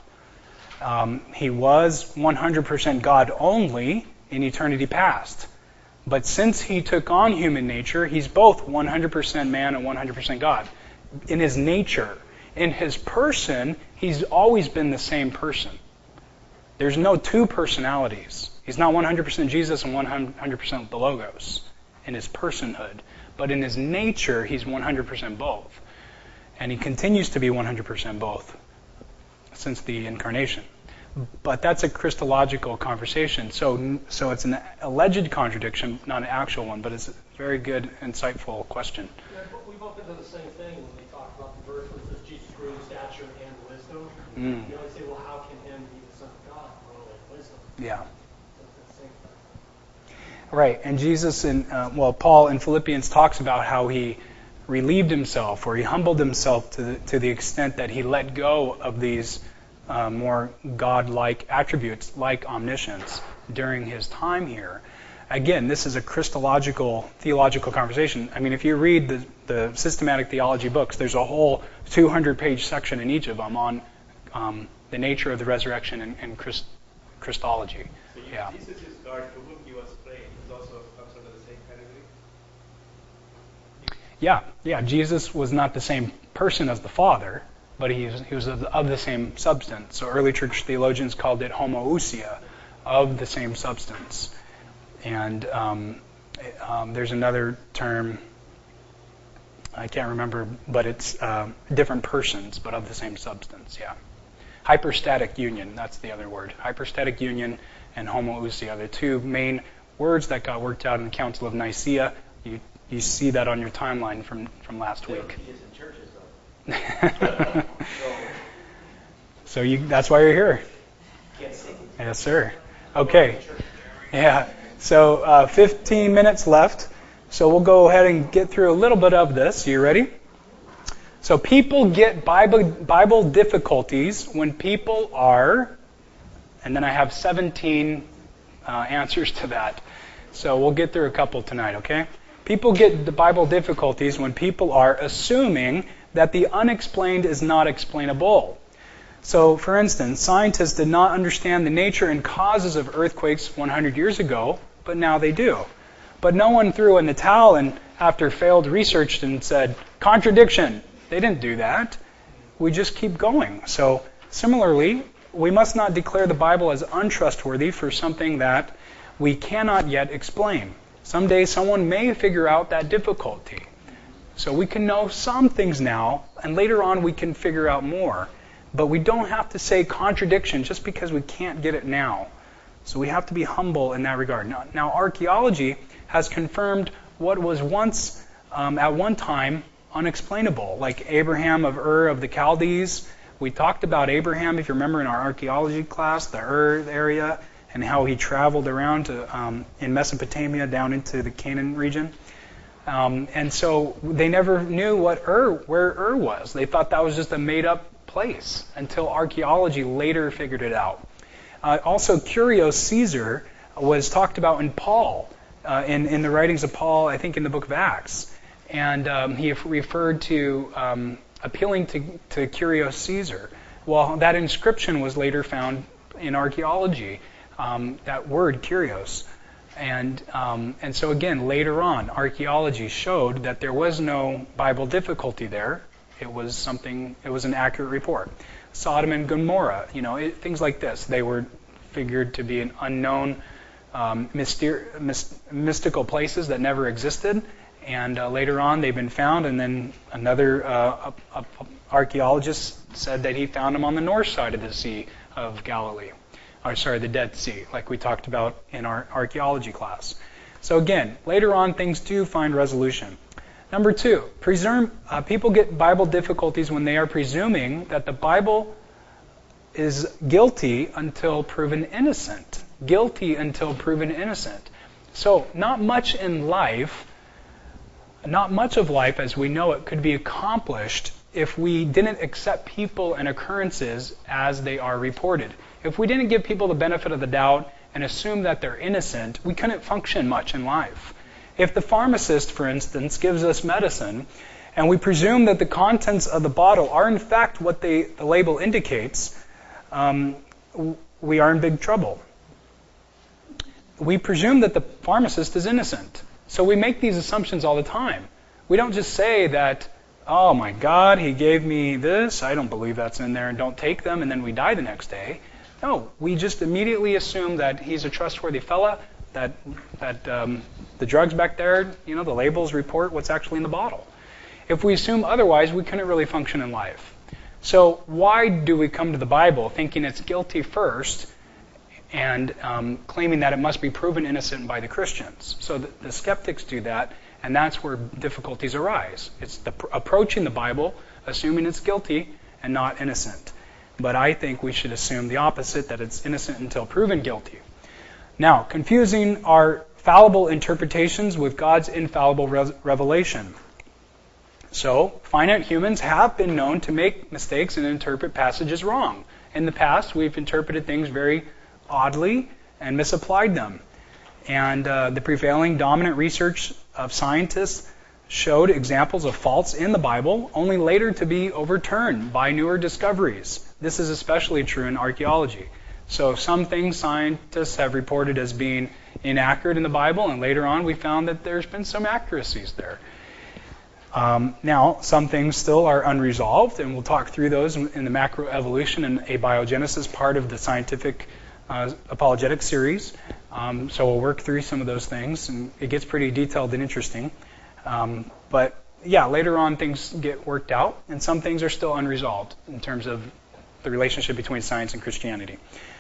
He was 100% God only in eternity past. But since he took on human nature, he's both 100% man and 100% God. In his nature. In his person, he's always been the same person. There's no 2 personalities. He's not 100% Jesus and 100% the Logos in his personhood. But in his nature, he's 100% both. And he continues to be 100% both since the incarnation. But that's a Christological conversation. So it's an alleged contradiction, not an actual one, but it's a very good, insightful question. Yeah, but we bump into the same thing when we talk about the verse where it says Jesus grew in stature and wisdom. You always say, well, how can him be the Son of God grow in wisdom? Yeah. So it's the same thing. Right, and Jesus, Paul in Philippians talks about how he relieved himself, or he humbled himself to the extent that he let go of these more God-like attributes, like omniscience, during his time here. Again, this is a Christological, theological conversation. I mean, if you read the systematic theology books, there's a whole 200-page section in each of them on the nature of the resurrection in Christology. So Yeah. Jesus is God to whom he was praying. Is also comes under the same category. Yeah. Jesus was not the same person as the Father, but he was of the same substance. So early church theologians called it homoousia, of the same substance. And there's another term, I can't remember, but it's different persons, but of the same substance, yeah. Hyperstatic union, that's the other word. Hyperstatic union and homoousia are the two main words that got worked out in the Council of Nicaea. You see that on your timeline from last They don't week. teach us in churches, though. So that's why you're here. Can't see. Yes, sir. Okay. Yeah. So 15 minutes left. So we'll go ahead and get through a little bit of this. You ready? So people get Bible difficulties when people are, and then I have 17 answers to that. So we'll get through a couple tonight, okay? People get the Bible difficulties when people are assuming that the unexplained is not explainable. So, for instance, scientists did not understand the nature and causes of earthquakes 100 years ago, but now they do. But no one threw in the towel and, after failed research, and said, contradiction. They didn't do that. We just keep going. So, similarly, we must not declare the Bible as untrustworthy for something that we cannot yet explain. Someday someone may figure out that difficulty. So we can know some things now, and later on we can figure out more. But we don't have to say contradiction just because we can't get it now. So we have to be humble in that regard. Now archaeology has confirmed what was once, at one time, unexplainable, like Abraham of Ur of the Chaldees. We talked about Abraham, if you remember, in our archaeology class, the Ur area, and how he traveled around to, in Mesopotamia down into the Canaan region. And so they never knew where Ur was. They thought that was just a made-up place until archaeology later figured it out. Also, Curios Caesar was talked about in Paul, in the writings of Paul, I think in the book of Acts. And he referred to appealing to Curios Caesar. Well, that inscription was later found in archaeology, that word, Curios. And so again, later on, archaeology showed that there was no Bible difficulty there. It was an accurate report. Sodom and Gomorrah, things like this. They were figured to be an unknown, mystical places that never existed. And later on, they've been found. And then another archaeologist said that he found them on the north side of the Sea of Galilee. The Dead Sea, like we talked about in our archaeology class. So again, later on, things do find resolution. Number 2, people get Bible difficulties when they are presuming that the Bible is guilty until proven innocent. Guilty until proven innocent. So not much of life as we know it could be accomplished if we didn't accept people and occurrences as they are reported. If we didn't give people the benefit of the doubt and assume that they're innocent, we couldn't function much in life. If the pharmacist, for instance, gives us medicine, and we presume that the contents of the bottle are in fact what the label indicates, we are in big trouble. We presume that the pharmacist is innocent. So we make these assumptions all the time. We don't just say that, oh my God, he gave me this, I don't believe that's in there, and don't take them, and then we die the next day. No, we just immediately assume that he's a trustworthy fella, that the drugs back there, the labels report what's actually in the bottle. If we assume otherwise, we couldn't really function in life. So why do we come to the Bible thinking it's guilty first and claiming that it must be proven innocent by the Christians? So the skeptics do that, and that's where difficulties arise. It's approaching the Bible, assuming it's guilty and not innocent. But I think we should assume the opposite, that it's innocent until proven guilty. Now, confusing our fallible interpretations with God's infallible revelation. So, finite humans have been known to make mistakes and interpret passages wrong. In the past, we've interpreted things very oddly and misapplied them. And the prevailing dominant research of scientists showed examples of faults in the Bible, only later to be overturned by newer discoveries. This is especially true in archaeology. So some things scientists have reported as being inaccurate in the Bible, and later on we found that there's been some accuracies there. Now, some things still are unresolved, and we'll talk through those in the macroevolution and abiogenesis part of the scientific apologetic series. So we'll work through some of those things, and it gets pretty detailed and interesting. But yeah, later on things get worked out, and some things are still unresolved in terms of the relationship between science and Christianity.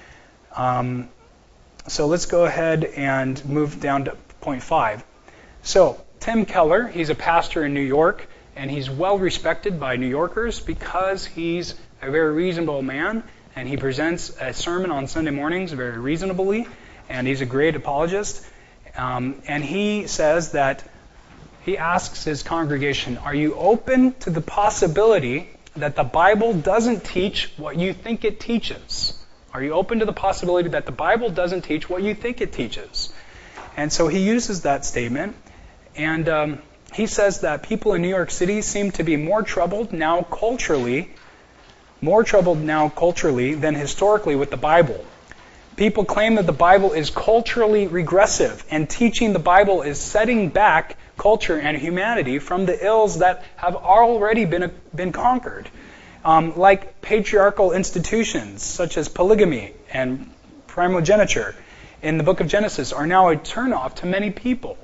So let's go ahead and move down to point 5. So Tim Keller, he's a pastor in New York, and he's well respected by New Yorkers because he's a very reasonable man, and he presents a sermon on Sunday mornings very reasonably, and he's a great apologist. And he says that he asks his congregation, are you open to the possibility that the Bible doesn't teach what you think it teaches? Are you open to the possibility that the Bible doesn't teach what you think it teaches? And so he uses that statement, and he says that people in New York City seem to be more troubled now culturally than historically with the Bible. People claim that the Bible is culturally regressive, and teaching the Bible is setting back culture and humanity from the ills that have already been conquered. Like patriarchal institutions such as polygamy and primogeniture in the book of Genesis are now a turnoff to many people.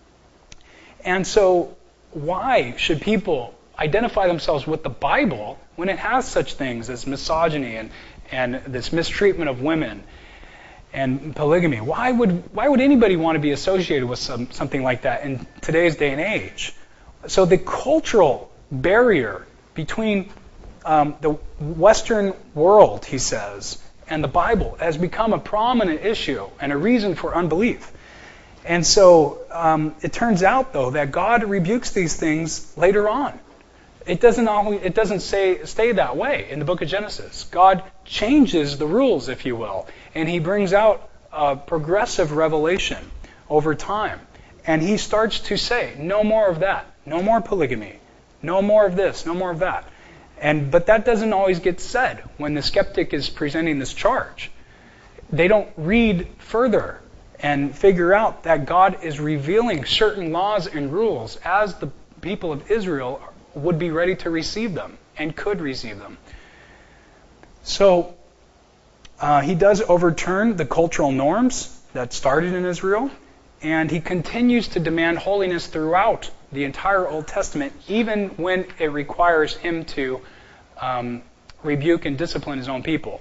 And so why should people identify themselves with the Bible when it has such things as misogyny and this mistreatment of women and polygamy? Why would anybody want to be associated with something like that in today's day and age? So the cultural barrier between the Western world, he says, and the Bible has become a prominent issue and a reason for unbelief. And so it turns out, though, that God rebukes these things later on. It doesn't stay that way in the book of Genesis. God changes the rules, if you will, and he brings out a progressive revelation over time. And he starts to say, no more of that, no more polygamy, no more of this, no more of that. But that doesn't always get said when the skeptic is presenting this charge. They don't read further and figure out that God is revealing certain laws and rules as the people of Israel would be ready to receive them and could receive them. So he does overturn the cultural norms that started in Israel, and he continues to demand holiness throughout the entire Old Testament, even when it requires him to rebuke and discipline his own people.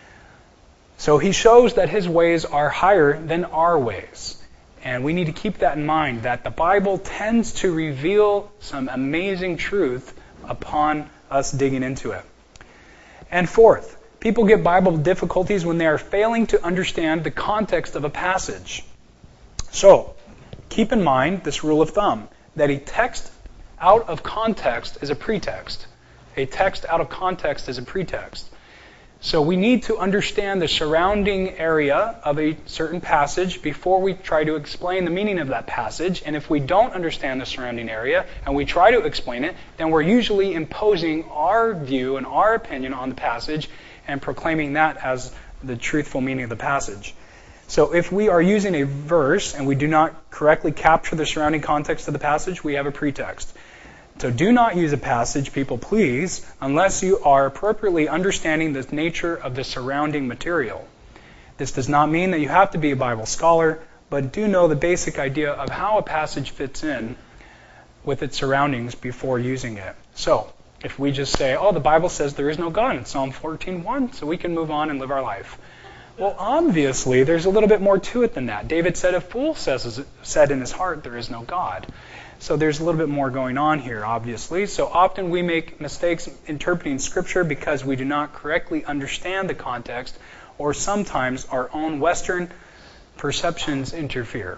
So he shows that his ways are higher than our ways. And we need to keep that in mind, that the Bible tends to reveal some amazing truth upon us digging into it. And fourth, people get Bible difficulties when they are failing to understand the context of a passage. So, keep in mind this rule of thumb, that a text out of context is a pretext. A text out of context is a pretext. So we need to understand the surrounding area of a certain passage before we try to explain the meaning of that passage. And if we don't understand the surrounding area and we try to explain it, then we're usually imposing our view and our opinion on the passage and proclaiming that as the truthful meaning of the passage. So if we are using a verse and we do not correctly capture the surrounding context of the passage, we have a pretext. So do not use a passage, people, please, unless you are appropriately understanding the nature of the surrounding material. This does not mean that you have to be a Bible scholar, but do know the basic idea of how a passage fits in with its surroundings before using it. So, if we just say, the Bible says there is no God in Psalm 14:1, so we can move on and live our life. Well, obviously, there's a little bit more to it than that. David said, a fool said in his heart, there is no God. So there's a little bit more going on here, obviously. So often we make mistakes interpreting Scripture because we do not correctly understand the context, or sometimes our own Western perceptions interfere.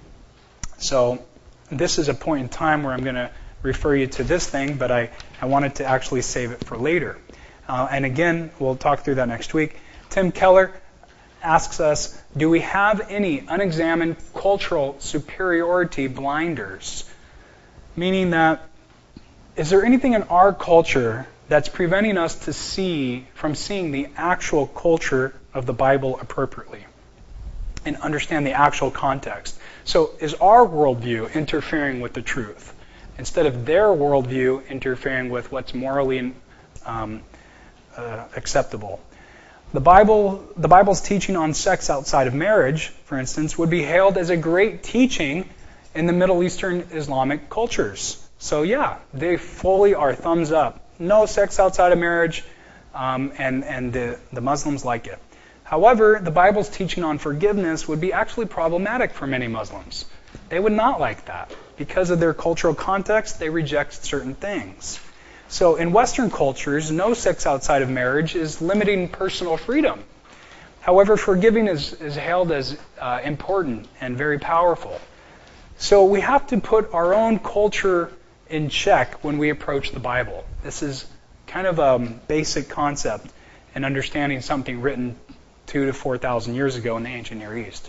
So this is a point in time where I'm going to refer you to this thing, but I wanted to actually save it for later. And again, we'll talk through that next week. Tim Keller asks us, do we have any unexamined cultural superiority blinders? Meaning that, is there anything in our culture that's preventing us from seeing the actual culture of the Bible appropriately and understand the actual context. So is our worldview interfering with the truth instead of their worldview interfering with what's morally acceptable? The Bible's teaching on sex outside of marriage, for instance, would be hailed as a great teaching in the Middle Eastern Islamic cultures. So yeah, they fully are thumbs up. No sex outside of marriage, and the Muslims like it. However, the Bible's teaching on forgiveness would be actually problematic for many Muslims. They would not like that. Because of their cultural context, they reject certain things. So in Western cultures, no sex outside of marriage is limiting personal freedom. However, forgiving is hailed as important and very powerful. So we have to put our own culture in check when we approach the Bible. This is kind of a basic concept in understanding something written 2,000 to 4,000 years ago in the ancient Near East.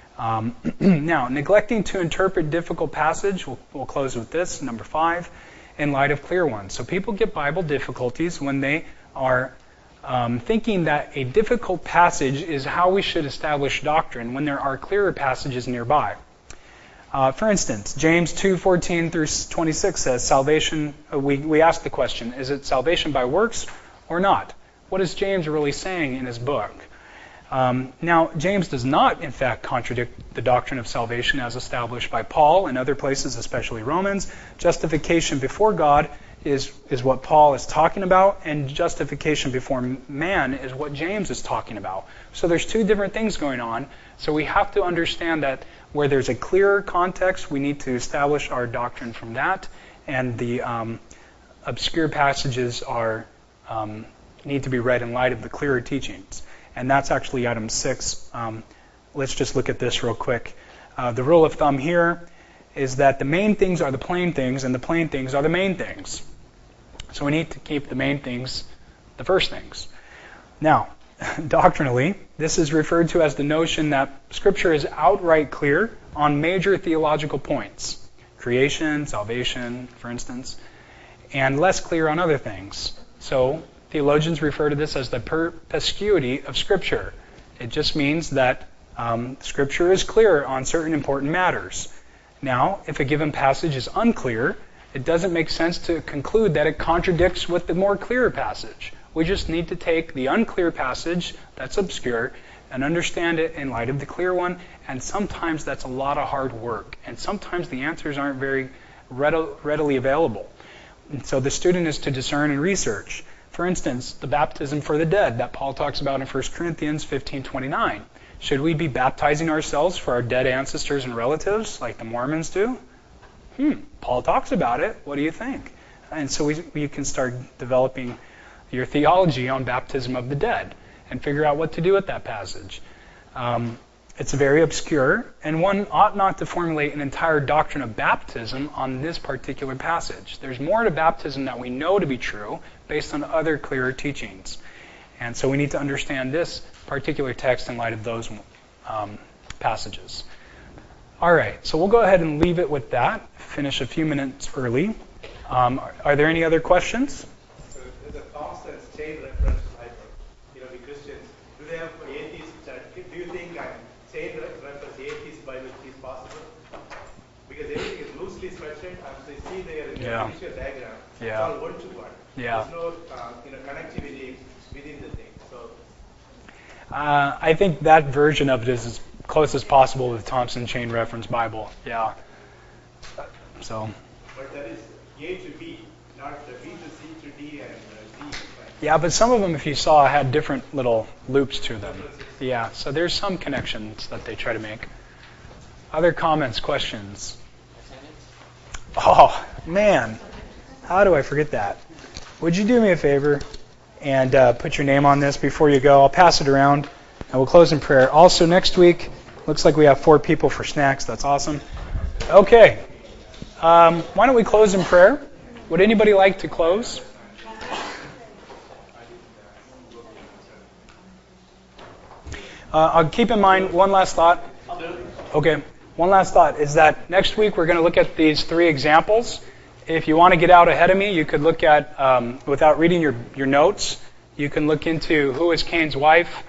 Now, neglecting to interpret difficult passage, we'll close with this, number 5, in light of clear ones. So people get Bible difficulties when they are thinking that a difficult passage is how we should establish doctrine when there are clearer passages nearby. For instance, James 2:14 through 26 says, salvation, we ask the question, is it salvation by works or not? What is James really saying in his book? Now, James does not, in fact, contradict the doctrine of salvation as established by Paul and other places, especially Romans. Justification before God is what Paul is talking about, and justification before man is what James is talking about. So there's two different things going on. So we have to understand that where there's a clearer context, we need to establish our doctrine from that, and the obscure passages need to be read in light of the clearer teachings. And that's actually item 6. Let's just look at this real quick. The rule of thumb here is that the main things are the plain things, and the plain things are the main things. So we need to keep the main things the first things. Now, doctrinally, this is referred to as the notion that Scripture is outright clear on major theological points. Creation, salvation, for instance, and less clear on other things. So theologians refer to this as the perspicuity of Scripture. It just means that Scripture is clear on certain important matters. Now, if a given passage is unclear, it doesn't make sense to conclude that it contradicts with the more clear passage. We just need to take the unclear passage that's obscure and understand it in light of the clear one, and sometimes that's a lot of hard work, and sometimes the answers aren't very readily available. And so the student is to discern and research. For instance, the baptism for the dead that Paul talks about in 1 Corinthians 15:29. Should we be baptizing ourselves for our dead ancestors and relatives like the Mormons do? Paul talks about it. What do you think? And so you can start developing your theology on baptism of the dead and figure out what to do with that passage. It's very obscure, and one ought not to formulate an entire doctrine of baptism on this particular passage. There's more to baptism that we know to be true based on other clearer teachings. And so we need to understand this particular text in light of those passages. All right, so we'll go ahead and leave it with that. Finish a few minutes early. Are there any other questions? So there's a Thompson's chain reference Bible. The Christians, do they have atheist? Do you think chain reference atheist Bible is possible? Because everything is loosely structured, and so you see there in the initial diagram, it's all one-to-one. There's no connectivity within the thing. So I think that version of it is as close as possible to the Thompson Chain Reference Bible. Yeah. So. But that is A to B, not the B to C to D and D. Right? Yeah, but some of them, if you saw, had different little loops to them. Yeah, so there's some connections that they try to make. Other comments, questions? Oh, man. How do I forget that? Would you do me a favor and put your name on this before you go? I'll pass it around, and we'll close in prayer. Also, next week, looks like we have 4 people for snacks. That's awesome. Okay. Why don't we close in prayer? Would anybody like to close? I'll keep in mind one last thought. Okay. One last thought is that next week we're going to look at these 3 examples, if you want to get out ahead of me, you could look at, without reading your notes, you can look into who is Cain's wife,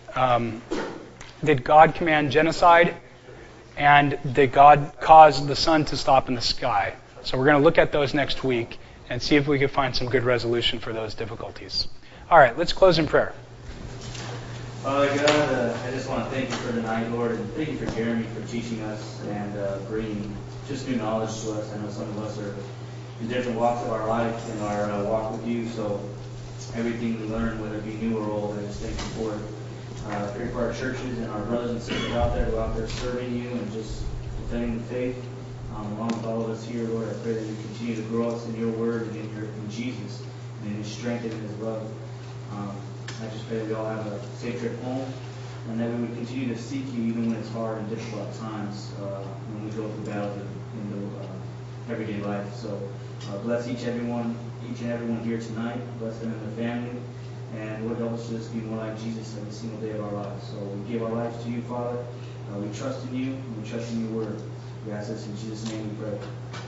did God command genocide, and did God cause the sun to stop in the sky? So we're going to look at those next week and see if we can find some good resolution for those difficulties. All right, let's close in prayer. Father God, I just want to thank you for tonight, Lord, and thank you for Jeremy for teaching us and bringing just new knowledge to us. I know some of us are in different walks of our life and our walk with you, so everything we learn, whether it be new or old, I just thank you for it. Pray for our churches and our brothers and sisters out there who are out there serving you and just defending the faith. Along with all of us here, Lord, I pray that you continue to grow us in your word and in Jesus and in his strength and in his love. I just pray that we all have a safe trip home and that we would continue to seek you even when it's hard and difficult at times when we go through battles in the everyday life. So bless each and everyone here tonight. Bless them and their family. And Lord, help us to just be more like Jesus every single day of our lives. So we give our lives to you, Father. We trust in you, and we trust in your word. We ask this in Jesus' name we pray.